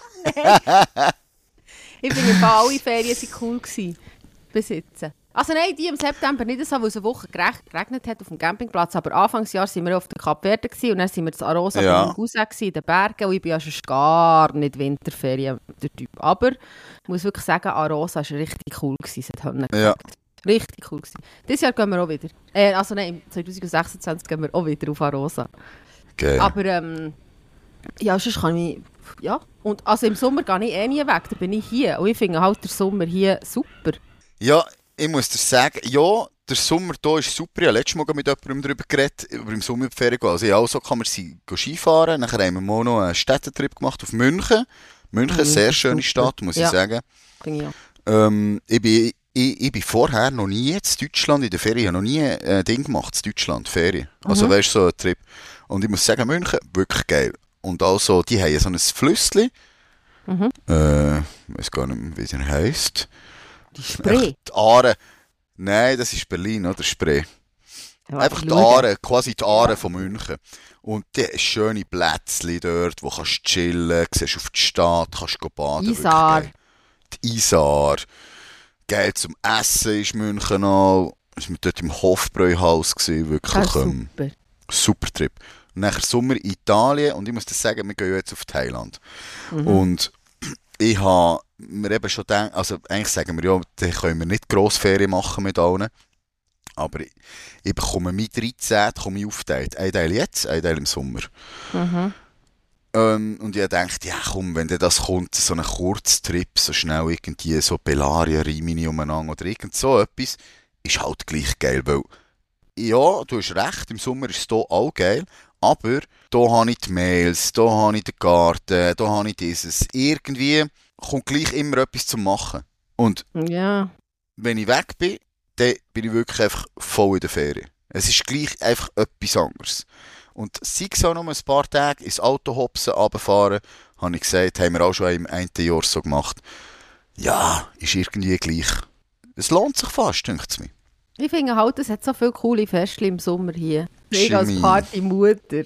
Ich finde, im Fall alle Ferien waren cool gewesen. Bis jetzt. Also nein, die im September nicht so, weil es eine Woche gereg- geregnet hat auf dem Campingplatz. Aber Anfangsjahr waren wir auf der Kap Verde gewesen, und dann sind wir zu Arosa Ja. bei meinem Cousin gewesen, in den Bergen. Und ich bin ja schon gar nicht Winterferien, der Typ. Aber ich muss wirklich sagen, Arosa war richtig cool gewesen. Es hat Hönne Ja. gesagt. Richtig cool gewesen. Dieses Jahr gehen wir auch wieder. Äh, also nein, im zwanzig sechsundzwanzig gehen wir auch wieder auf Arosa. Geil. Aber ähm, ja, sonst kann ich... Ja, und also im Sommer gehe ich eh nie weg, da bin ich hier. Und ich finde halt den Sommer hier super. Ja, ich muss dir sagen, ja, der Sommer hier ist super. Ich habe letztes Mal mit jemandem darüber geredet, über im Sommer in die Ferien gehen. Also ja, auch so kann man sie gehen Skifahren. Nachher haben wir mal noch einen Städtetrip gemacht auf München. München, Mhm, sehr schöne super. Stadt, muss Ja. ich sagen. Finde ich auch. Ähm, ich, bin, ich, ich bin vorher noch nie in Deutschland in der Ferien. Ich habe noch nie ein äh, Ding gemacht in Deutschland, Ferien. Also Mhm. weißt du, so ein Trip. Und ich muss sagen, München, wirklich geil. Und also, die haben so ein Flüssli. Mhm. Äh, ich weiß gar nicht mehr, wie der heisst. Die Spree. Die Aare. Nein, das ist Berlin, oder? Spree. Ja, Einfach die schauen. Aare, quasi die Aare von München. Und die haben schöne Plätzchen dort, wo kannst du chillen, siehst auf die Stadt, kannst go baden. wirklich Isar. geil. Die Isar. Geil zum Essen ist München auch. Wir waren dort im Hofbräuhaus, gewesen, wirklich Das ist ähm, super. super Trip. Und nachher Sommer Italien und ich muss dir sagen, wir gehen ja jetzt auf Thailand. Mhm. Und ich habe mir eben schon gedacht, also eigentlich sagen wir ja, da können wir nicht grosse Ferien machen mit allen. Aber ich, ich bekomme mit dreizehn komme ich aufgeteilt. Ein Teil jetzt, ein Teil im Sommer. Mhm. Ähm, und ich dachte, ja komm, wenn dir das kommt, so ein Kurztrip, so schnell irgendwie so Belaria, Rimini umeinander oder irgend so etwas, ist halt gleich geil, weil ja, du hast recht, im Sommer ist es hier auch geil, aber hier habe ich die Mails, hier habe ich den Garten, hier habe ich dieses. Irgendwie kommt gleich immer etwas zu machen. Und Ja. wenn ich weg bin, dann bin ich wirklich einfach voll in der Ferien. Es ist gleich einfach etwas anderes. Und sei es auch noch ein paar Tage ins Auto hopsen, runterfahren, habe ich gesagt, haben wir auch schon im einen Jahr so gemacht. Ja, ist irgendwie gleich. Es lohnt sich fast, denkt es mir. Ich finde halt, es hat so viele coole Feste im Sommer hier. Ich als Chemie. Partymutter.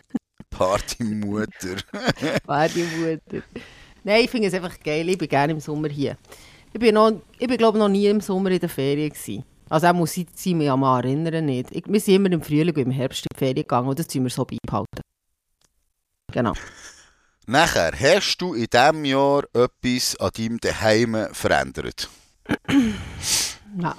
Partymutter. Partymutter. Nein, ich finde es einfach geil. Ich bin gerne im Sommer hier. Ich bin, noch, ich bin glaube noch nie im Sommer in der Ferien gewesen. Also auch muss ich sie mich an mal erinnern nicht. Ich, wir sind immer im Frühling und im Herbst in die Ferien gegangen und das müssen wir so beibehalten. Genau. Nachher, hast du in diesem Jahr etwas an deinem Daheim verändert? Ja.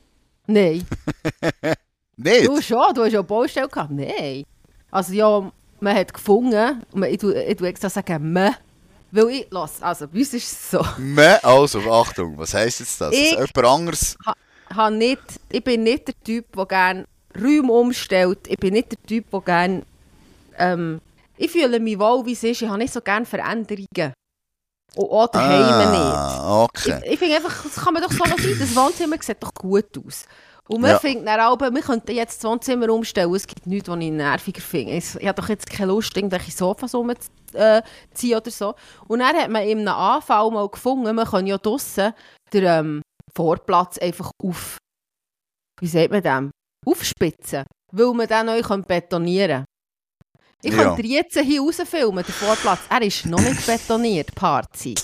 Nein. Nicht? Du schon, du hast ja eine Baustelle gehabt. Nein. Also ja, man hat gefunden, und man, ich tue ich tue extra sagen, man, weil ich, lass, also bei uns ist es so. Me, also, Achtung, was heisst jetzt das? Ich- Dass jemand anderes... Ha, ha nicht, ich bin nicht der Typ, der gerne Räume umstellt. Ich bin nicht der Typ, der gerne... Ähm, ich fühle mich wohl, wie es ist. Ich habe nicht so gerne Veränderungen. Und auch daheim nicht. Ah, okay. Ich, ich finde einfach, das kann man doch so noch sein. Das Wohnzimmer sieht doch gut aus. Und man Ja. findet dann auch, wir könnten jetzt das Wohnzimmer umstellen. Es gibt nichts, was ich nerviger finde. Ich, ich habe doch jetzt keine Lust, irgendwelche Sofas umzuziehen oder so. Und dann hat man in einem Anfall mal gefunden, man kann ja draussen den ähm, Vorplatz einfach auf, wie sagt man dem, aufspitzen. Weil man dann neu betonieren kann. Ich Ja. könnte jetzt hier rausfilmen, den Vorplatz. Er ist noch nicht betoniert, Party.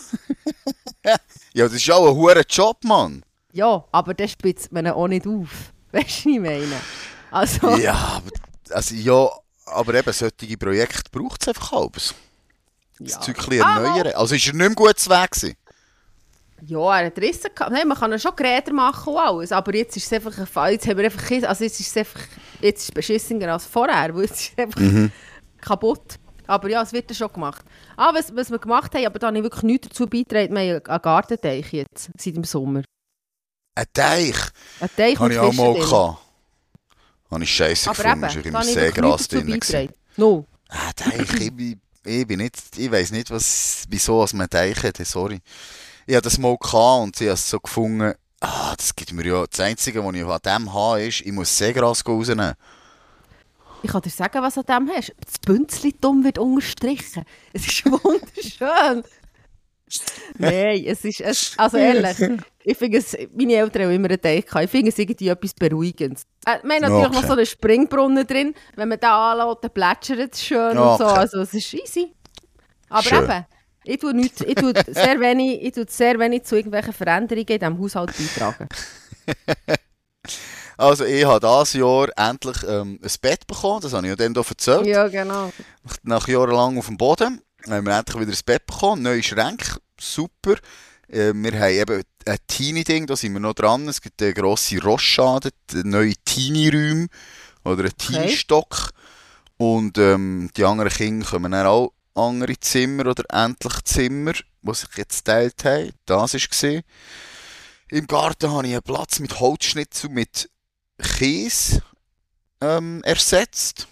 Ja, das ist auch ein hoher Job, Mann. Ja, aber dann spitzt man ihn auch nicht auf. Weißt du, was ich meine? Also, Ja, aber, also, ja, aber eben solche Projekte braucht es einfach halbes. Das ja. Zeug ein bisschen Ah, erneuern. Also ist er nicht mehr gut zu Weg gewesen? Ja, er hat Risse gehabt. Nein, man kann ja schon Geräte machen und alles. Aber jetzt ist es einfach ein Fall. Jetzt haben wir einfach... Also jetzt ist es einfach... Jetzt ist es beschissener als vorher. Weil jetzt ist es einfach kaputt. Aber ja, es wird ja schon gemacht. Ah, was, was wir gemacht haben, aber da habe ich wirklich nichts dazu beigetragen. Wir haben einen Gartenteich jetzt, seit dem Sommer. Ein Teich. Ein Teich Habe mit ich auch mal Fischen drin. gehabt. Habe ich scheiße Aber gefunden. eben, Es war da immer habe ich sehr wirklich Gras nichts dazu drin. gewesen. beigetragen. No. Ein Teich, ich, bin- ich bin nicht... Ich weiss nicht, was, wieso als man einen Teich hat. Sorry. Ich hatte das mal gehabt und sie hat es so gefunden, ah, das gibt mir ja... Das Einzige, was ich an dem habe, ist, ich muss Seegras rausnehmen. Ich kann dir sagen, was du an dem hast. Das Bünzli-Dumm wird unterstrichen. Es ist wunderschön. Nein, es ist... Es, also ehrlich, ich finde es... Meine Eltern haben immer einen Teich gehabt. Ich finde es irgendwie etwas Beruhigendes. Äh, wir haben natürlich Okay. noch so einen Springbrunnen drin. Wenn man den anlässt, dann plätschert es schön und so. Okay. Also es ist easy. Aber Schön. eben, ich tue, nichts, ich, tue sehr wenig, ich tue sehr wenig zu irgendwelchen Veränderungen in diesem Haushalt beitragen. Also ich habe dieses Jahr endlich ähm, ein Bett bekommen, das habe ich ja dann hier erzählt. Ja, genau. Nach, nach jahrelang auf dem Boden haben wir endlich wieder ein Bett bekommen, neue Schränke, super. Äh, wir haben eben ein Teenie-Ding, da sind wir noch dran. Es gibt eine grosse Rochade, neue Teenie-Räume oder einen Teenie-Stock. Und ähm, die anderen Kinder kommen dann auch andere Zimmer oder endlich Zimmer, die sich jetzt geteilt haben. Das war es. Im Garten habe ich einen Platz mit Holzschnitzel mit Käse ähm, ersetzt.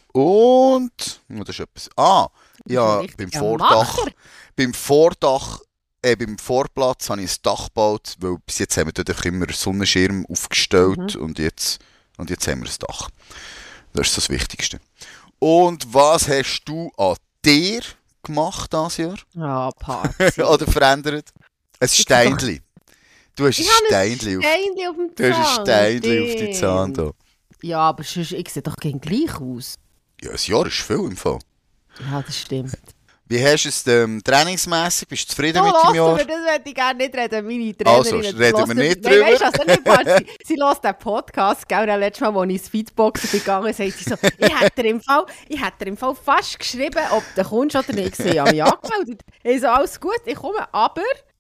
Und, oh, das ist etwas, ah, ja, ein beim richtiger Vordach, Macher. beim Vordach, äh, beim Vorplatz habe ich ein Dach gebaut, weil bis jetzt haben wir dort einfach immer einen Sonnenschirm aufgestellt und, jetzt, und jetzt haben wir ein Dach. Das ist das Wichtigste. Und was hast du an dir gemacht dieses Jahr? Ja, Party. Oder verändert? Ein Steinchen. Du hast ein Ich habe ein Steinchen auf, Steinchen auf dem du hast ein Zahn. Steinchen auf die Zahn Stimmt. da. Ja, aber sonst, ich sehe doch gegen gleich aus. Ja, ein Jahr ist viel im Fall. Ja, das stimmt. Wie hast du es ähm, trainingsmässig? Bist du zufrieden So, mit dem lass Jahr? mir, das möchte ich gerne nicht reden. Meine Trainerin... Also, das reden wir hört- nicht Nein, drüber. Weißt du, also nicht wahr, sie, sie hört den Podcast, gell? Und letztes Mal, als ich ins Feedboxen bin gegangen, sagt sie so, ich hätte dir im Fall, ich hätte dir im Fall fast geschrieben, ob du kommst oder nicht. Ich habe mich angemeldet. Ich so, alles gut, ich komme, aber...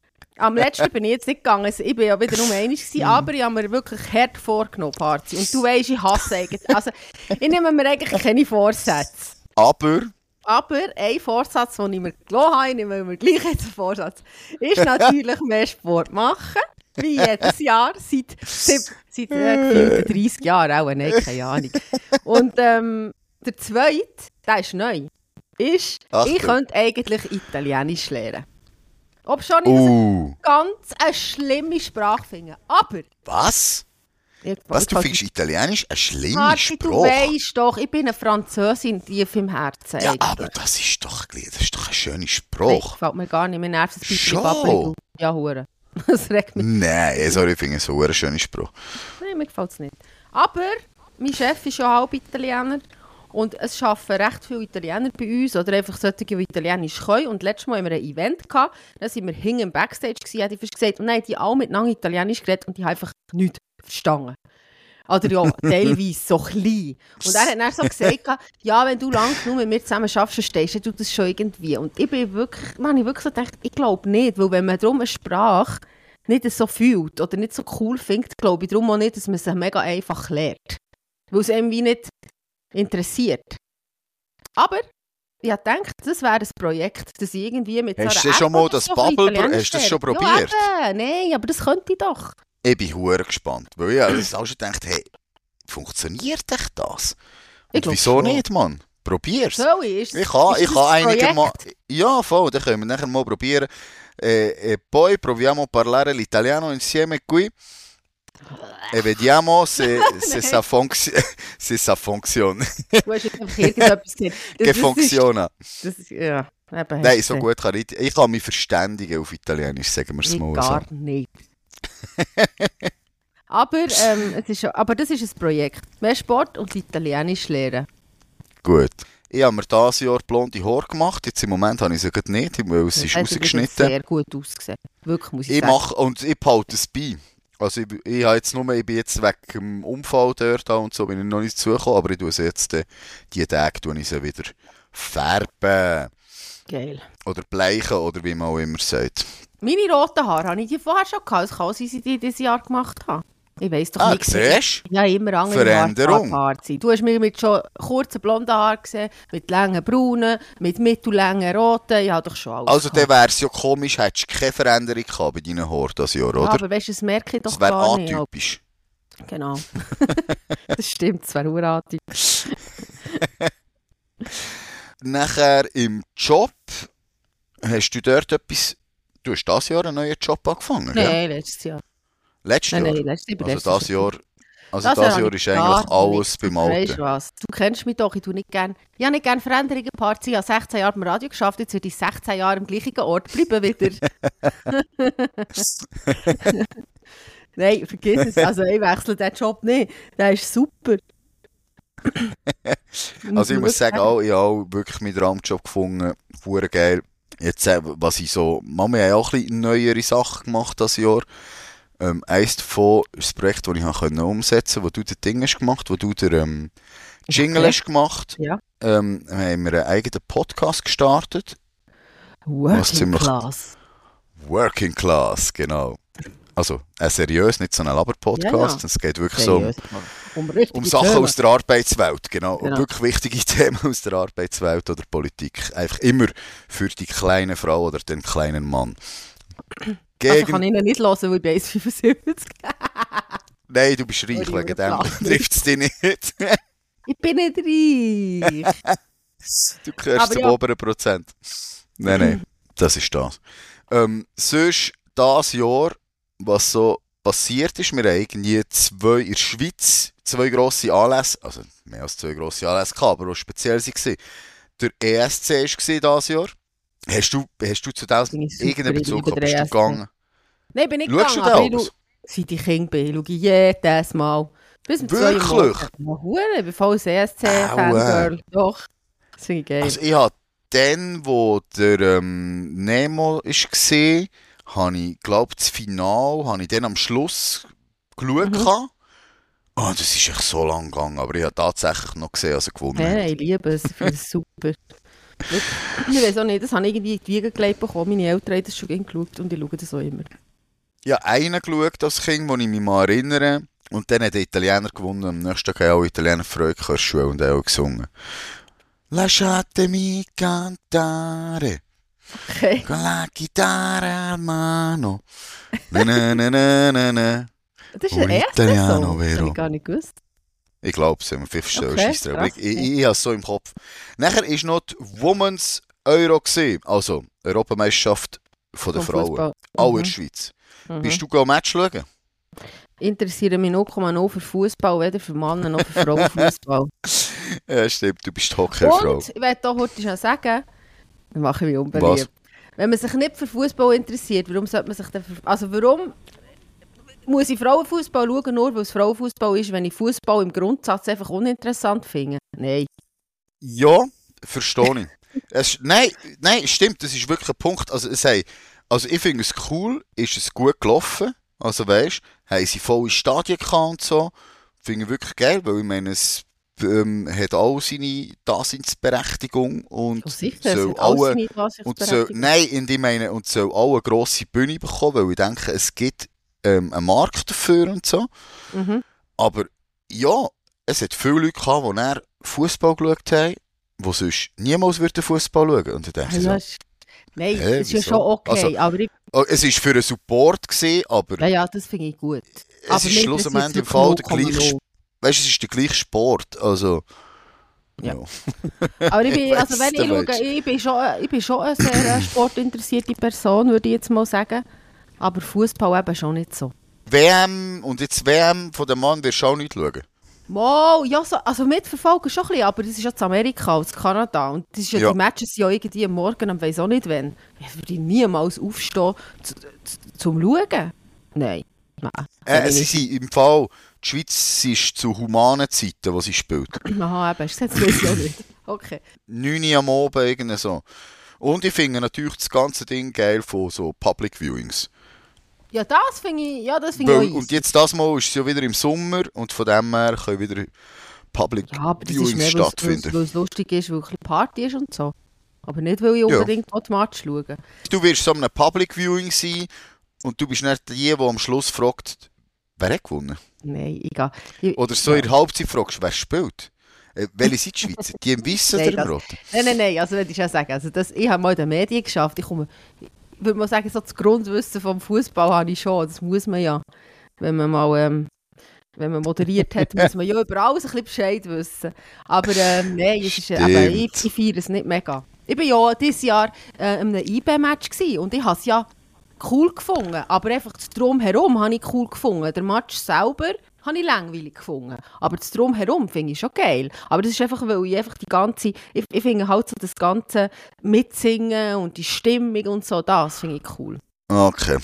Am letzten bin ich jetzt nicht gegangen, also ich war ja wieder nur einig gewesen, aber ich habe mir wirklich hart vorgenommen, Party. Und du weisst, ich hasse eigentlich, also ich nehme mir eigentlich keine Vorsätze. Aber, Aber ein Vorsatz, den ich mir gelassen habe, ich nehme mir gleich jetzt einen Vorsatz, ist natürlich mehr Sport machen, wie jedes Jahr, seit, seit, seit äh, gefühlten dreissig Jahren auch, nein, keine Ahnung. Und ähm, der zweite, der ist neu, ist, Achtung. ich könnte eigentlich Italienisch lernen. Ob schon ich uh, ganz eine schlimme Sprache finde. Aber... was? Ich, Was, ich du kann- findest Italienisch eine schlimme Harti, du Sprache? weisst doch, ich bin eine Französin tief im Herzen. Ja, eigentlich. aber das ist doch, ein bisschen- das ist doch eine schöne Nein, Sprache. gefällt mir gar nicht. Mir nervt es ein bisschen Schon? Paprika. Ja, hure. Das regt mich. Nein, sorry, ich finde es so eine schöne Sprache. Nein, mir gefällt es nicht. Aber mein Chef ist ja halb Italiener. Und es arbeiten recht viele Italiener bei uns. Oder einfach solche, die Italienisch können. Und letztes Mal hatten wir ein Event gehabt. Da waren wir hinten im Backstage, gewesen, hätte ich fast gesagt. Und dann haben die alle miteinander Italienisch geredet. Und die haben einfach nichts verstanden. Oder ja, teilweise so klein. Und er hat dann so gesagt, ja, wenn du lange genug mit mir zusammen schaffst, verstehst du das schon irgendwie. Und ich bin wirklich, man, ich wirklich so gedacht, ich glaube nicht, weil wenn man darum eine Sprache nicht so fühlt oder nicht so cool findet, glaube ich darum auch nicht, dass man sie mega einfach lernt. Weil es irgendwie nicht interessiert. Aber ich habe gedacht, das wäre ein Projekt, dass ich irgendwie mit Hast so du einer schon App mal oder das so Bubble- Italienisch hast du das schon lernen. probiert? Ja, eben. Nein, aber das könnte ich doch. Ich bin hure gespannt, weil ich also auch schon gedacht, hey, funktioniert echt das? Ich Und glaub wieso schon. nicht, Mann? Probier's. Soll ich? Ist, Ich kann, ist ich das kann ein einige mal... Projekt? Ja, voll, dann können wir nachher mal probieren. Eh, e poi proviamo a parlare l'italiano insieme qui e vediamo se, se, sa, func- se sa funziona. Du hast jetzt einfach irgendetwas gesehen. Das, Che das funziona. Ist, das ist, ja, eben, Nein, hast so du gut kann ich... Ich kann mich verständigen auf Italienisch, sagen wir es Ich mal gar so. nicht. aber, ähm, es ist, schon- aber das ist ein Projekt. Mehr Sport und Italienisch lernen. Gut. Ich habe mir dieses Jahr blonde Haare gemacht. Jetzt im Moment habe ich sie gerade nicht, weil es ist Das hat jetzt rausgeschnitten. sehr gut ausgesehen. Wirklich, muss ich, Ich sagen. mache und ich behalte es bei. Also ich, ich, habe jetzt nur, ich bin jetzt wegen dem Unfall dort und so bin ich noch nicht zugekommen, aber ich tue sie jetzt, äh, die Tage tue ich sie wieder färben. Geil. Oder bleichen oder wie man auch immer sagt. Meine roten Haare habe ich die vorher schon gehabt. Es kann auch sein, dass ich die dieses Jahr gemacht habe. Ich weiss doch Ah, nicht. siehst Ja, immer andere Veränderung. Haare sein. Du hast mich mit schon kurzen blonden Haaren gesehen, mit langen braunen, mit mittellängen roten. Ich habe doch schon alles Also dann gehabt. wäre es ja komisch, hättest du keine Veränderung gehabt bei deinen Haaren dieses Jahr, Ja, oder? aber weißt du, das merke ich doch Das wäre gar nicht. atypisch. Genau. Das stimmt, das wäre uratypisch. Nachher im Job, hast du dort etwas... Du hast dieses Jahr einen neuen Job angefangen, gell? Nein, letztes Jahr. Letztes Nein, Jahr? nein, letztes Jahr. Also letztes das Jahr, also Das das habe Jahr ich ist gar eigentlich alles nicht. beim Weisst Alten. du was? Du kennst mich doch, ich tue nicht gern, ich habe nicht gerne Veränderungen Party. Ich habe sechzehn Jahre im Radio geschafft, jetzt würde ich sechzehn Jahre am gleichen Ort bleiben wieder. Nein, vergiss es. Also ich wechsle den Job nicht. Der ist super. Also ich muss sagen, auch, ich habe auch wirklich meinen Traumjob gefunden, hure geil. Jetzt, äh, was ich so, Mama hat auch ein bisschen neuere Sachen gemacht das Jahr. Ähm, eins davon ist das Projekt, das ich habe können umsetzen konnte, wo du das Ding hast gemacht, wo du den ähm, Jingle Okay. hast gemacht. Ja. Ähm, haben wir einen eigenen Podcast gestartet. Working ziemlich- Class. Working Class, genau. Also, äh, seriös, nicht so ein Laber-Podcast. Ja, ja. Es geht wirklich so um, Seriös. Um, richtige um Sachen Themen. aus der Arbeitswelt, genau. Genau. Um wirklich wichtige Themen aus der Arbeitswelt oder Politik. Einfach immer für die kleine Frau oder den kleinen Mann. Also Gegen... kann ich ihn nicht hören, weil ich bin eins Komma fünfundsiebzig. Nein, du bist reich, Sorry, wegen dem überplant. trifft es dich nicht. Ich bin nicht reich. Du gehörst Aber zum ja. oberen Prozent. Nein, nein, das ist das. Ähm, sonst, dieses Jahr, was so passiert ist, wir haben irgendwie zwei in der Schweiz, zwei grosse Anlässe, also mehr als zwei grosse Anlässe gehabt, aber auch speziell waren. Der E S C war dieses Jahr. Hast du, hast du zu dem Finde ich super, irgendeinen ich Bezug liebe gehabt? den Bist du E S C. gegangen? Nein, bin ich Schaust du gegangen, aber ich den schau- alles? seit ich Kind bin, schaue ich jedes Mal. Bis um zwei Uhr Wirklich? morgens. Ja, hure, ich bin voll C S C-Fangirl. Doch, das finde ich geil. Also ich habe dann, wo der ähm, Nemo war, habe ich, glaube das Finale, habe ich dann am Schluss geschaut. Mhm. Oh, das ist echt so lang gegangen, aber ich habe tatsächlich noch gesehen, als er gewonnen Ja, hat. ich liebe es, ich finde es super. Wirklich. Ich weiß auch nicht, das habe ich irgendwie in die Wiege gelegt bekommen. Meine Eltern haben das schon gerne geschaut und ich schaue das auch immer. Ich habe einen geschaut als Kind, wo ich mich mal erinnere. Und dann hat der Italiener gewonnen. Am nächsten Tag haben alle Italiener Freude gehabt, Schule und haben auch gesungen. Lasciatemi cantare Okay. con la chitarra al mano. Na, na, na, na, na, na. Das ist Un ein erster Italiano, Song. Das habe vero? ich gar nicht gewusst. Ich glaube es, haben wir fünf Stellen Okay, Scheissdreck. Aber ich, krass, ich, ja. ich, ich habe es so im Kopf. Nachher war noch die Women's Euro, gewesen, also Europameisterschaft von der Vom Frauen. Fußball. Auch in Mhm. der Schweiz. Mhm. Bist du ein Match schauen? Interessiere mich null Komma null für Fußball, weder für Männer noch für Frauenfußball. Ja, stimmt, du bist Hockeyfrau. Und ich werde auch heute schon sagen, dann mache ich mich unbeliebt. Was? Wenn man sich nicht für Fußball interessiert, warum sollte man sich dann für, also warum muss ich Frauenfußball schauen, nur weil es Frauenfußball ist, wenn ich Fußball im Grundsatz einfach uninteressant finde? Nein. Ja, verstehe ich. Es, nein, nein, stimmt, das ist wirklich ein Punkt. Also, es haben, also ich finde es cool, ist es gut gelaufen. Also weißt du, haben sie volle Stadien gehabt und so. Finde ich wirklich geil, weil ich meine, es ähm, hat auch seine Daseinsberechtigung und So sicher, es soll hat alles alle, seine und soll, Daseinsberechtigung. nein, in die meine, und soll auch eine grosse Bühne bekommen, weil ich denke, es gibt ähm, einen Markt dafür und so. Mhm. Aber ja, es hat viele Leute gehabt, die dann Fußball geschaut haben, die sonst niemals Fußball schauen würden. Und dann denke ich Ja, so, ist, nein, hä, es ist ja wieso? schon okay, Also, aber ich, oh, es war für einen Support, gewesen, aber ja, ja, das finde ich gut. es Aber ist mich schlussendlich interessiert's im Fall der wirklich gleiche, null Komma weißt, es ist der gleiche Sport. Also, Ja. ja. Aber ich bin, Ich also weiss, wenn du ich schaue, weißt. ich bin schon, ich bin schon eine sehr äh, sportinteressierte Person, würde ich jetzt mal sagen. Aber Fußball eben schon nicht so. W M und jetzt W M von dem Mann wirst du auch nicht schauen. Wow, ja, so, also mitverfolgen schon ein bisschen, aber das ist ja in Amerika und in Kanada. Und das ist ja, Ja. die Matches sind ja irgendwie am Morgen, am weiss auch nicht wann. Ich würde niemals aufstehen zu, zu, zum Schauen. Nein. Nein. Äh, sie sind im Fall, die Schweiz ist zu humanen Zeiten, wo sie spielt. Aha, eben, das weiß ich auch nicht. Okay. neun Uhr am Abend, irgendwie so. Und ich finde natürlich das ganze Ding geil von so Public Viewings. Ja, das finde ich, ja, das finde ich Weil, auch easy. und jetzt das Mal ist es ja wieder im Sommer und von dem her können wieder Public Ja, aber das ist Viewings mehr, weil es- stattfinden. weil es lustig ist, weil es ein bisschen Party ist und so. Aber nicht, weil ich unbedingt ja. die Match schauen. Du wirst so einem Public Viewing sein und du bist nicht die, die am Schluss fragt, wer hat gewonnen? Nein, egal. Ich, Oder so in der Halbzeit fragst, wer spielt? Äh, welche sind die Schweizer? Die im Wissen Nein, oder im das- Roten? Nein, nein, nein, also würde ich schon sagen, also das, ich habe mal in den Medien geschafft, ich komme, ich würde mal sagen, so das Grundwissen vom Fußball habe ich schon, das muss man ja, wenn man mal, ähm, wenn man moderiert hat, muss man ja über alles ein bisschen Bescheid wissen. Aber ähm, nein, es ist, äh, eben, ich, Stimmt. ich feiere es nicht mega. Ich war ja dieses Jahr äh, in einem I B-Match gewesen und ich habe es ja cool gefunden, aber einfach das Drumherum habe ich cool gefunden. Der Match selber habe ich langweilig gefunden. Aber das Drumherum finde ich schon geil. Aber das ist einfach, weil ich einfach die ganze, ich, ich finde halt so das ganze Mitsingen und die Stimmung und so, das finde ich cool. Okay.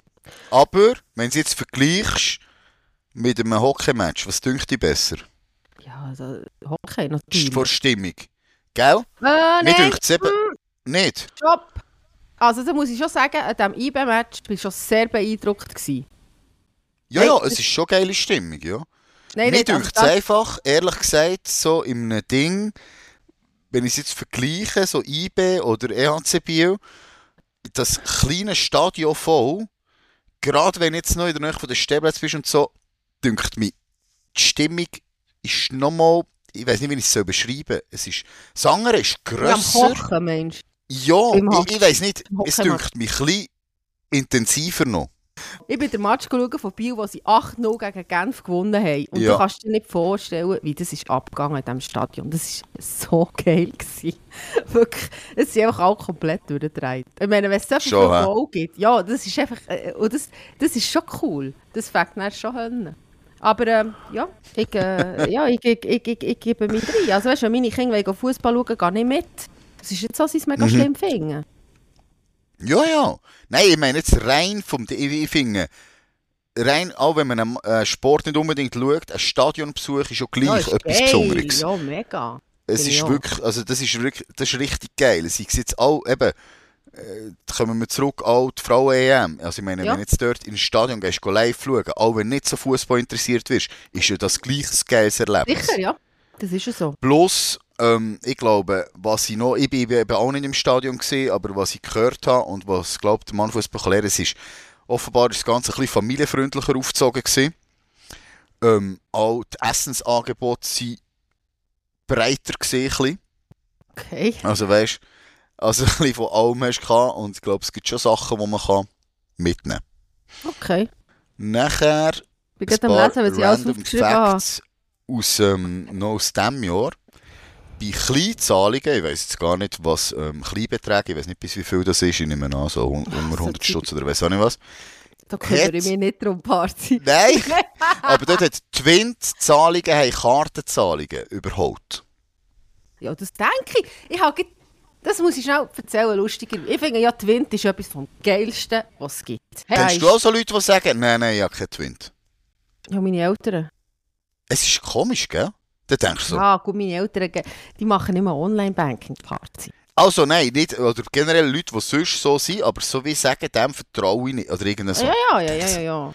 Aber, wenn du jetzt vergleichst mit einem Hockey-Match, was dünkt dich besser? Ja, also Hockey St- natürlich. Vor Stimmung. Gell? Äh, Mir nein, dünkt es eben nicht. Stopp. Also da muss ich schon sagen, an diesem I B-Match war ich schon sehr beeindruckt gewesen. Ja, Nein, ja, das- es ist schon geile Stimmung, ja. Nein, Mir nicht, also dünkt es das- einfach, ehrlich gesagt, so in einem Ding, wenn ich es jetzt vergleiche, so I B oder E H C Biel, das kleine Stadion voll, gerade wenn du jetzt noch in der Nähe von den Stellplätzen bist und so, dünkt mich, die Stimmung ist nochmal, ich weiß nicht, wie ich es so beschreiben soll. Es ist, das andere ist Ja, am grösser. Kochen, Mensch. Ja, Im Hockey- ich, ich weiß nicht, im es Hockeymatch. dünkt mich ein bisschen intensiver noch. Ich bin den Match geschaut von Biel, wo sie acht null gegen Genf gewonnen haben. Und Ja. du kannst dir nicht vorstellen, wie das ist abgegangen in diesem Stadion. Das war so geil. Gewesen. Wirklich, es sind einfach alle komplett durchgedreht. Ich meine, wenn es so viel Schon, hä? Goal gibt, ja, das ist einfach, äh, und das, das ist schon cool. Das fängt dann schon an. Aber ähm, ja, ich, äh, ja ich, ich, ich, ich, ich gebe mich rein. Also weißt du, wenn meine Kinder Fußball schauen, gehe nicht mit. Das ist nicht so, dass sie es mega Mhm. schlimm finden. Ja, ja. Nein, ich meine jetzt rein vom, ich, ich finde, rein, auch wenn man einen äh, Sport nicht unbedingt schaut, ein Stadionbesuch ist ja gleich Ja, ist etwas geil. Besonderes. Ja, mega. Es Finde ist ich auch. wirklich, also das ist wirklich, das ist richtig geil. Sei es jetzt auch, eben, äh, kommen wir zurück, auch die Frauen-E M. Also ich meine, Ja. wenn du jetzt dort in ein Stadion gehst, go live schauen, auch wenn du nicht so Fußball interessiert wirst, ist ja das gleich ein geiles Erlebnis. Sicher, ja. Das ist ja so. Plus, ähm, ich glaube, was ich noch, ich bin eben auch nicht im Stadion gesehen, aber was ich gehört habe und was, glaube ich, der Mann Fußball kann lernen, es ist, offenbar ist das Ganze ein bisschen familienfreundlicher aufgezogen gewesen. Ähm, auch die Essensangebote sind breiter gewesen, ein bisschen. Okay. Also weißt, also ein bisschen von allem hast du gehabt und ich glaube, es gibt schon Sachen, die man kann mitnehmen kann. Okay. Nachher Ich bin ein gerade am paar Lesen, weil sie alles random aufgeschrieben haben. Facts aus, ähm, noch aus diesem Jahr. Bei Kleinzahlungen, ich weiss jetzt gar nicht, was ähm, Kleinbeträge, ich weiss nicht, bis wie viel das ist, ich nehme an, so un- unter hundert Stutz oder weiss auch nicht was. Da kümmere Hat- ich mich nicht drum, Party. Nein, aber dort hat Twint-Zahlungen, haben Kartenzahlungen überholt. Ja, das denke ich. Ich habe ge- das muss ich schnell erzählen, lustiger. Ich finde ja, Twint ist etwas vom Geilsten, was es gibt. Hey, Kennst du auch so Leute, die sagen, nein, nein, ich habe keinen Twint? Ja, meine Eltern. Es ist komisch, gell? Dann denkst du so. Ah, gut, meine Eltern, ge- die machen immer Online-Banking-Party. Also nein, nicht, oder generell Leute, die sonst so sind, aber so wie sagen, dem vertraue ich nicht. Oder irgend so. Ja, ja, ja, ja, ja, ja.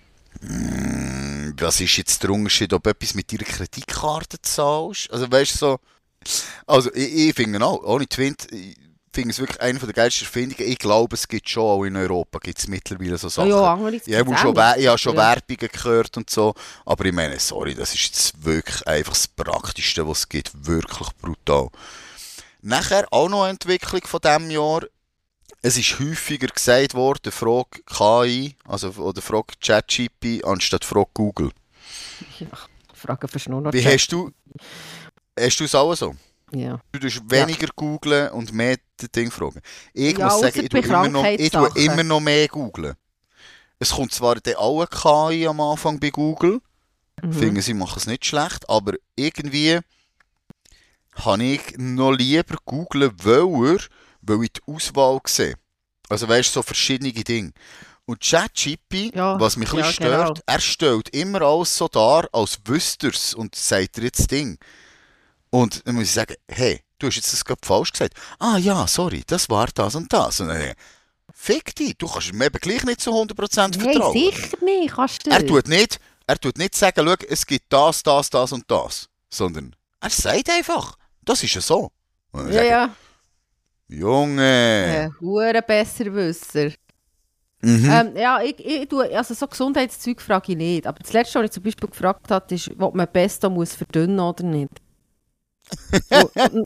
Mm, Was ist jetzt der Unterschied, ob du etwas mit deiner Kreditkarte zahlst? Also weißt du so. Also ich, ich finde auch, ohne Twint, ich finde es wirklich eine der geilsten Erfindungen. Ich glaube, es gibt schon auch in Europa gibt's mittlerweile so Ja, Sachen. ja, andere Ich habe schon, ähnlich. ich habe schon Ja. Werbungen gehört und so, aber ich meine, sorry, das ist jetzt wirklich einfach das Praktischste, was es gibt, wirklich brutal. Nachher auch noch eine Entwicklung von diesem Jahr. Es ist häufiger gesagt worden, frag K I, also, oder frag ChatGPT anstatt frag Google. Ja, Fragen fast nur noch Wie Chat. hast du, hast du es auch so? Ja. Du tust weniger googlen und mehr das Ding fragen. Ich Ja, muss ausser sagen, ich bei tue, immer noch, ich tue Krankheitssachen. immer noch mehr googlen. Es kommt zwar dann auch eine K I am Anfang bei Google, Mhm. finden sie machen es nicht schlecht, aber irgendwie habe ich noch lieber googlen wollen, weil ich die Auswahl sehe. Also weißt du, so verschiedene Dinge. Und ChatGPT, Ja, was mich ein ja, bisschen stört, genau. er stellt immer alles so dar, als wüsste er es und sagt dir jetzt das Ding. Und dann muss ich sagen, hey, du hast jetzt das gerade falsch gesagt. Ah ja, sorry, das war das und das. Und dann denke ich, fick dich, du kannst mir eben gleich nicht zu hundert Prozent Hey, vertrauen. sicher nicht, kannst du. Er tut nicht, er tut nicht sagen, schau, es gibt das, das, das und das. Sondern er sagt einfach, das ist ja so. Und dann Ja, sage ich, ja. Junge. Ein hure Besserwisser. Mhm. Ähm, ja, ich, ich tue, also so Gesundheitszeug frage ich nicht. Aber das Letzte, was ich zum Beispiel gefragt habe, ist, ob man Pesto muss verdünnen oder nicht. und, und,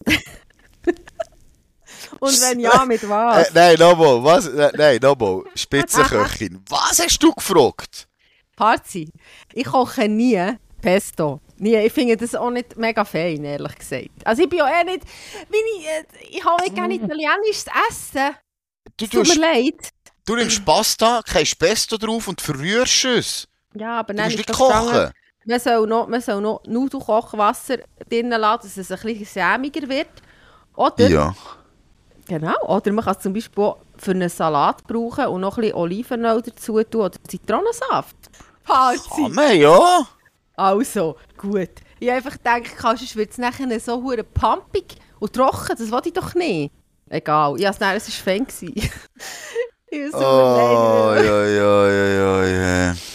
und wenn ja, mit was? Äh, nein, nochmal, was? Äh, nein, nochmal. Spitzenköchin. Was hast du gefragt? Parzi, ich koche nie Pesto. Nie. Ich finde das auch nicht mega fein, ehrlich gesagt. Also ich bin ja eh nicht, wenn ich, äh, ich habe nicht gerne italienisches Essen. Du, Es tut mir tust, leid. du nimmst Pasta, kein Pesto drauf und verrührst es. Ja, aber Du dann musst ist nicht doch gestanden, kochen. man soll noch, man soll noch Nudelkochwasser drinnen lassen, dass es ein bisschen sämiger wird. Oder, Ja. genau, oder man kann es zum Beispiel auch für einen Salat brauchen und noch ein bisschen Olivenöl dazu tun oder Zitronensaft. Kann Parzi! man, ja. Also, gut. Ich habe einfach gedacht, sonst wird es nachher so hure pumpig und trocken. Das wollte ich doch nicht. Egal. Ja, es war fein. gewesen. Ich muss Oh, überlegen. ja, ja, ja, ja, ja.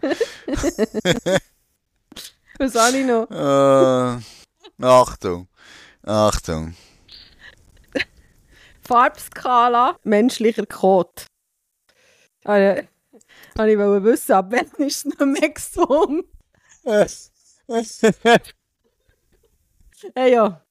Was habe ich noch? Äh, Achtung. Achtung. Farbskala menschlicher Code. Also, ich wollte wissen, ab wann ist es nicht mehr gesund? Hey, ja.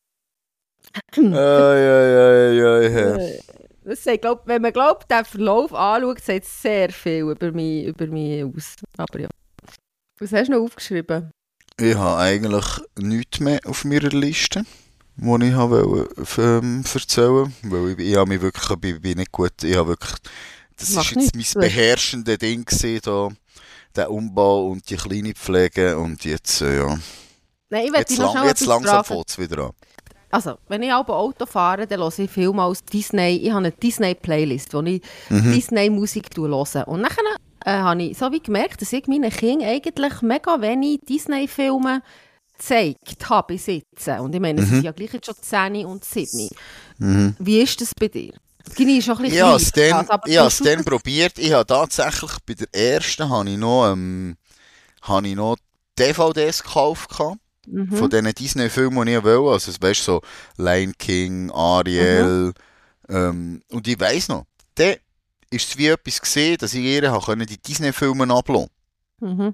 Ja, ja, ja, ja, ja. Äh, Das sagt, glaub, wenn man glaubt, den Verlauf anschaut, sagt es sehr viel über mich, über mich aus. Aber ja. Was hast du noch aufgeschrieben? Ich habe eigentlich nichts mehr auf meiner Liste, die ich wollte, ähm, erzählen wollte. Weil ich, ich habe mich wirklich, ich bin, bin nicht gut, ich habe wirklich, das Mach ist jetzt nichts. mein beherrschende Ding gewesen, da, der Umbau und die kleine Pflege und jetzt, äh, ja, Nein, ich möchte jetzt, noch lang, schnell jetzt etwas langsam fragen. fängt es wieder an. Also, wenn ich aber Auto fahre, dann höre ich vielmals Disney. Ich habe eine Disney-Playlist, wo ich Mhm. Disney-Musik höre. Und dann äh, habe ich so wie gemerkt, dass ich meinen Kindern eigentlich mega wenig Disney-Filme gezeigt habe bis jetzt. Und ich meine, sie sind ja gleich jetzt schon zehn und sieben. Mhm. Wie ist das bei dir? Gini ist schon ein bisschen Ich habe es klein, dann, also, aber ich habe es tust du dann probiert. Ich habe tatsächlich bei der ersten habe ich noch, ähm, habe ich noch D V Ds gekauft gehabt, Mhm. von diesen Disney-Filmen, die ich wollte. Also, weißt du, so Lion King, Ariel. Ähm, und ich weiss noch, dann ist es wie etwas gesehen, dass ich ihr habe können, die Disney-Filme ablassen. Mhm.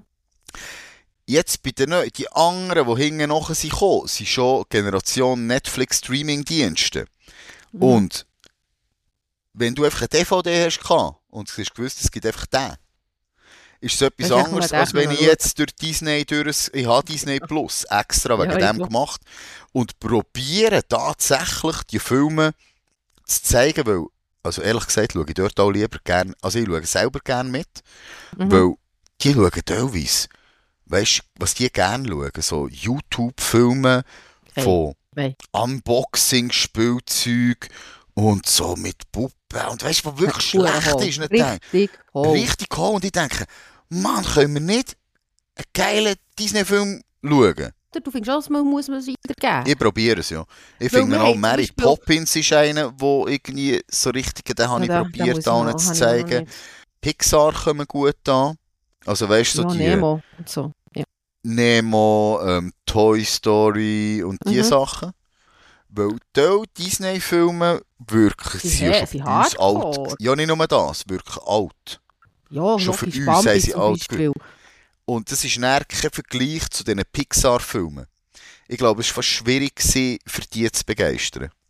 Jetzt bei den Neu- die anderen, die hinten nachher sind gekommen, sind schon Generation Netflix-Streaming-Dienste. Mhm. Und wenn du einfach eine D V D hast gehabt und du hast gewusst, es gibt einfach den, ist es etwas Dann anderes, kann man als den wenn ich schauen. jetzt durch Disney durch... Ich habe Disney Plus extra wegen Ja, ich dem glaub. gemacht und probiere tatsächlich die Filme zu zeigen, weil, also ehrlich gesagt, schaue ich dort auch lieber gerne, also ich schaue selber gerne mit, Mhm. weil die schauen teilweise, weißt du, was die gerne schauen, so YouTube-Filme Hey. von Hey. Unboxing-Spielzeug und so mit Puppen und weißt du, was wirklich Hure schlecht hohl. ist, nicht denke, Richtig hohl. richtig cool und ich denke, Mann, können wir nicht einen geilen Disney-Film schauen? Du findest auch, man muss man es weitergeben. Ich probiere es, ja. Ich Weil finde wir auch, haben zum Mary Beispiel- Poppins ist einer, wo irgendwie so richtig, den habe ich Ja, den- den probiert, muss ich da noch- zu habe ich auch noch zeigen. nicht. Pixar kommen gut an. Also weißt du, so Ja, die Nemo und so. Ja. Nemo, ähm, Toy Story und die Mhm. Sachen. Weil die Disney-Filme wirken, Sie sie sind he- ja sie schon bei uns hardcore. alt. Ja, nicht nur das, wirklich alt. Ja, Schon für logisch, uns Bambi haben sie zum alt Beispiel. Und das ist dann kein Vergleich zu diesen Pixar-Filmen. Ich glaube, es war fast schwierig gewesen, für die zu begeistern.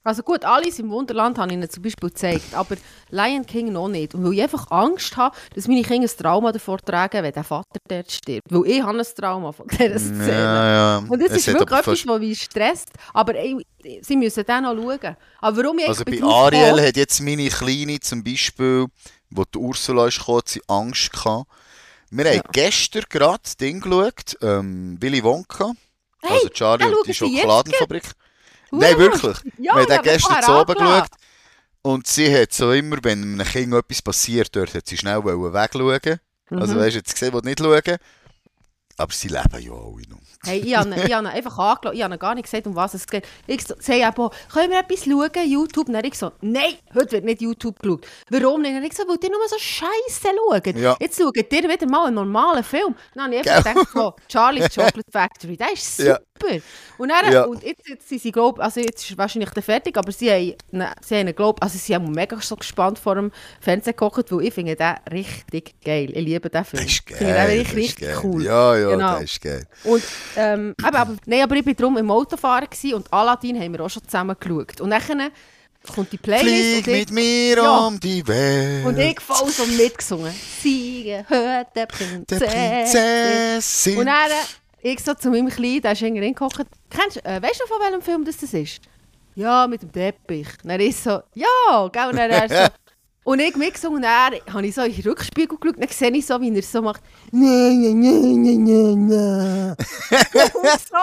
Also gut, Alice im Wunderland habe ich ihnen zum Beispiel gezeigt, aber Lion King noch nicht. Und weil ich einfach Angst habe, dass meine Kinder ein Trauma davor tragen, wenn der Vater dort stirbt. Weil ich habe ein Trauma von dieser Szene. Ja, ja. Und das Es ist hat wirklich aber etwas, fast- was mich stresst. Aber ey, sie müssen dann noch schauen. Aber warum ich Also bei bin drauf Ariel gekommen- hat jetzt meine Kleine zum Beispiel, wo die Ursula ist gekommen, hat sie Angst gehabt. Wir Ja. haben gestern gerade das Ding geschaut, ähm, Willy Wonka, Hey, also Charlie den und die schauen sie Schokoladenfabrik. Hure Nein, lustig. wirklich. Ja, Wir haben ich den habe gestern vorher zu oben angelassen. geschaut und sie hat so immer, wenn einem Kind etwas passiert, dort hat sie schnell wegschauen. Also Mhm. weißt du, jetzt gesehen, will nicht schauen. Aber sie leben ja alle noch. Hey, ich habe ihn, ich habe ihn einfach angeschaut, ich habe ihn gar nicht gesagt, um was es geht. Ich so- sage eben, können wir etwas schauen, YouTube? Und dann habe ich so, nein, heute wird nicht YouTube geschaut. Warum nicht? Und dann habe ich so, weil ihr nur so Scheiße schaut. Ja. Jetzt schaut ihr wieder mal einen normalen Film. Dann habe ich einfach Gell? gedacht, so, Charlie's Chocolate Factory, der ist super. Ja. Und, dann, Ja. und jetzt, jetzt sind sie, glaube also jetzt ist wahrscheinlich der fertig, aber sie haben, ne, sie haben glaub, also sie haben mega so gespannt vor dem Fernsehen gekocht, weil ich finde den richtig geil. Ich liebe den Film. Das ist Ich finde den geil. wirklich das ist richtig geil. cool. Ja, ja, Genau. das ist geil. Und, ähm, eben, aber, nein, aber ich war darum im Autofahren gewesen und Aladdin haben wir auch schon zusammen geschaut. Und dann kommt die Playlist Flieg und, mit ich, mir Ja. um die Welt. und ich voll so mitgesungen. Sie gehört der der Prinzessin. Prinzessin. Und dann, äh, ich so zu meinem Kleinen, der ist irgendwie hingekocht. Kennst du, äh, weißt du, von welchem Film das, das ist? Ja, mit dem Teppich. Dann ist so, ja, gell? Und dann er so... Und ich mitgesungen und dann habe ich so in den Rückspiegel geschaut, dann sehe ich so, wie er so macht. Nein, nein, nein, nein, nein, nein. Und so,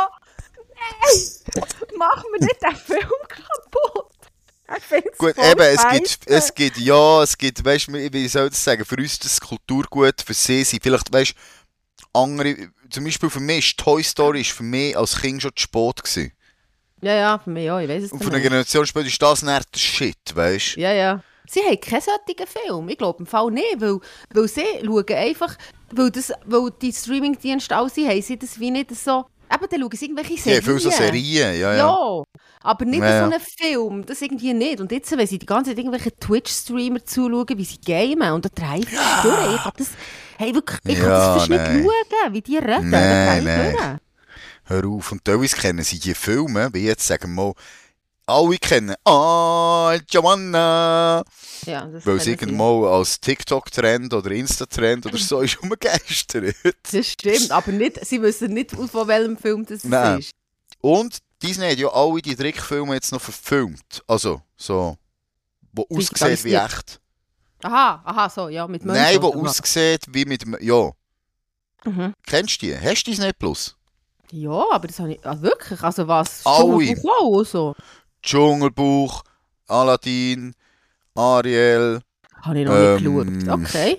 nein, mach mir nicht den Film kaputt. Ich find's Gut, voll eben, es scheisse. gibt, es gibt, ja, es gibt, weißt du, wie soll ich das sagen, für uns ist das Kulturgut, für sie sind vielleicht, weißt du, andere, zum Beispiel für mich ist Toy Story ist für mich als Kind schon zu spät gewesen. Ja, ja, für mich auch, ich weiß es Und dann für eine nicht. Generation später ist das nicht der Shit, weißt du? Ja, ja. Sie haben keinen solchen Film. Ich glaube im Fall nicht, weil, weil sie schauen einfach, weil, das, weil die Streamingdienste alle sind, haben sie das wie nicht so... Eben, dann schauen sie irgendwelche Ja, Serien. viele so Serien, ja, ja. Ja, aber nicht Ja, ja. so einen Film, das irgendwie nicht. Und jetzt, wenn sie die ganze Zeit irgendwelche Twitch-Streamer zuschauen, wie sie gamen und dann treiben sie durch. Ich kann das, hey, wirklich, ich kann Ja, das fast nicht nein. schauen, wie die reden. Nein, Dann kann ich nein. Hör auf. Und teilweise kennen sie die Filme, wie jetzt sagen wir mal, alle kennen «Ah, Joanna», durch. Ja, das weil es kennen sie. irgendwann als TikTok-Trend oder Insta-Trend oder so ist umgegeistert. Das stimmt, aber nicht, sie wissen nicht, von welchem Film das Nein. ist. Und Disney hat ja alle die Trickfilme jetzt noch verfilmt. Also, so, wo aussieht wie echt. Aha, aha, so, ja, mit Menschen. Nein, wo oder was? aussieht wie mit dem, ja. Mhm. Kennst du die? Hast du Disney Plus? Ja, aber das habe ich, also wirklich, also was? Alle. Dschungelbuch auch und so. Dschungelbuch, Aladdin, Ariel. Habe ich noch Ähm, nicht geschaut. Okay.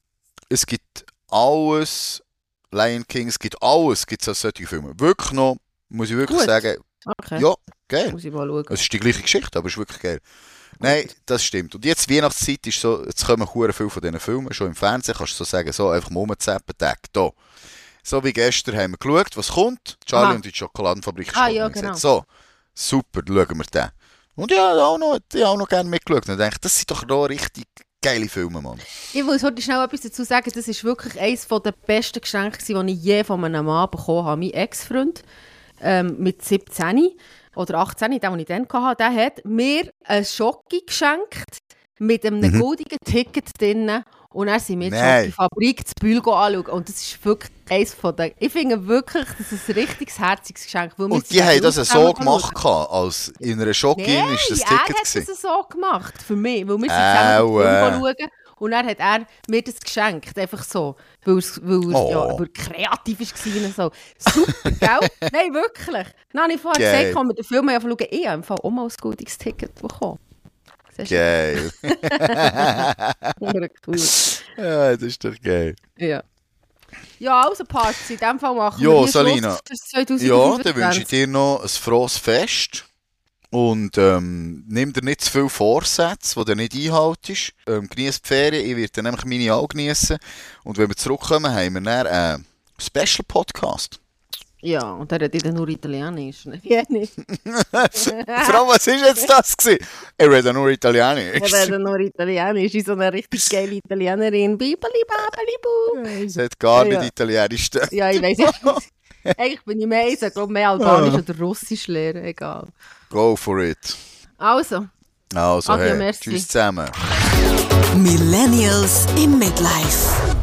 Es gibt alles. Lion King, es gibt alles, gibt es als solche Filme. Wirklich noch, muss ich wirklich Gut. sagen, Okay. ja, geil. Muss ich mal schauen. Es ist die gleiche Geschichte, aber es ist wirklich geil. Nein, das stimmt. Und jetzt Weihnachtszeit ist so, jetzt kommen hure viele von diesen Filmen schon im Fernsehen, kannst du so sagen, so einfach mal rumzappen, Tag, da. So wie gestern haben wir geschaut, was kommt. Charlie Aha. und die Schokoladenfabrik ist Ah, gekommen. ja, Und ich genau. gesagt, so, super, schauen wir den. Und ich habe auch noch, ich habe auch noch gerne mitgeschaut. Und ich dachte, das sind doch noch richtig geile Filme, Mann. Ich will heute schnell etwas dazu sagen. Das war wirklich eines der besten Geschenke, die ich je von einem Mann bekommen habe. Mein Ex-Freund ähm, mit siebzehn oder achtzehn, den, den ich dann hatte, der hat mir einen Schocki geschenkt mit einem Mhm. goldenen Ticket drin. Und dann sind wir Nein. die Fabrik zu Bühl anschauen. Und das ist wirklich eines von den... Ich finde wirklich, das ist ein richtiges, herziges Geschenk. Weil wir Und sind die haben zusammen das so geschaut. gemacht, gehabt, als in einer Schocke Nein, ist das er Ticket hat gewesen. es so gemacht, für mich. Weil wir sind zusammen Au, den äh. Film schauen. Und dann hat er mir das geschenkt, einfach so. Weil es weil, Oh. ja, weil er kreativ war und so. Super, gell? Nein, wirklich. Dann habe ich vorher Geil. gesagt, komm, mit dem Film schauen. Ich habe im Fall auch mal ein gutes Ticket bekommen. Siehst du? Geil. Hure cool. Ja, das ist doch geil. Ja. Ja, also Parts, in dem Fall machen Ja, wir hier Salina. Schluss fürs zwanzig Ja, fünfundzwanzig. dann wünsche ich dir noch ein frohes Fest. Und ähm, nimm dir nicht zu viele Vorsätze, die du nicht einhaltest. Ähm, Genieß die Ferien, ich werde dann nämlich meine auch genießen. Und wenn wir zurückkommen, haben wir dann einen Special-Podcast. Ja, und er redet nur Italienisch. Ne? Ja, nicht. Frau, was war jetzt das gewesen? Ich rede nur Italienisch. Er redet nur Italienisch. Ist so eine richtig geile Italienerin. Bibeli, babeli, bu. Sie hat gar Ja, nicht ja. Italienisch. da. Ja, ich weiß nicht. Eigentlich bin ich mehr, ich glaube mehr Albanisch oder Russisch lernen, egal. Go for it. Also, Also, Adieu, hey, merci. tschüss zusammen. Millennials in Midlife.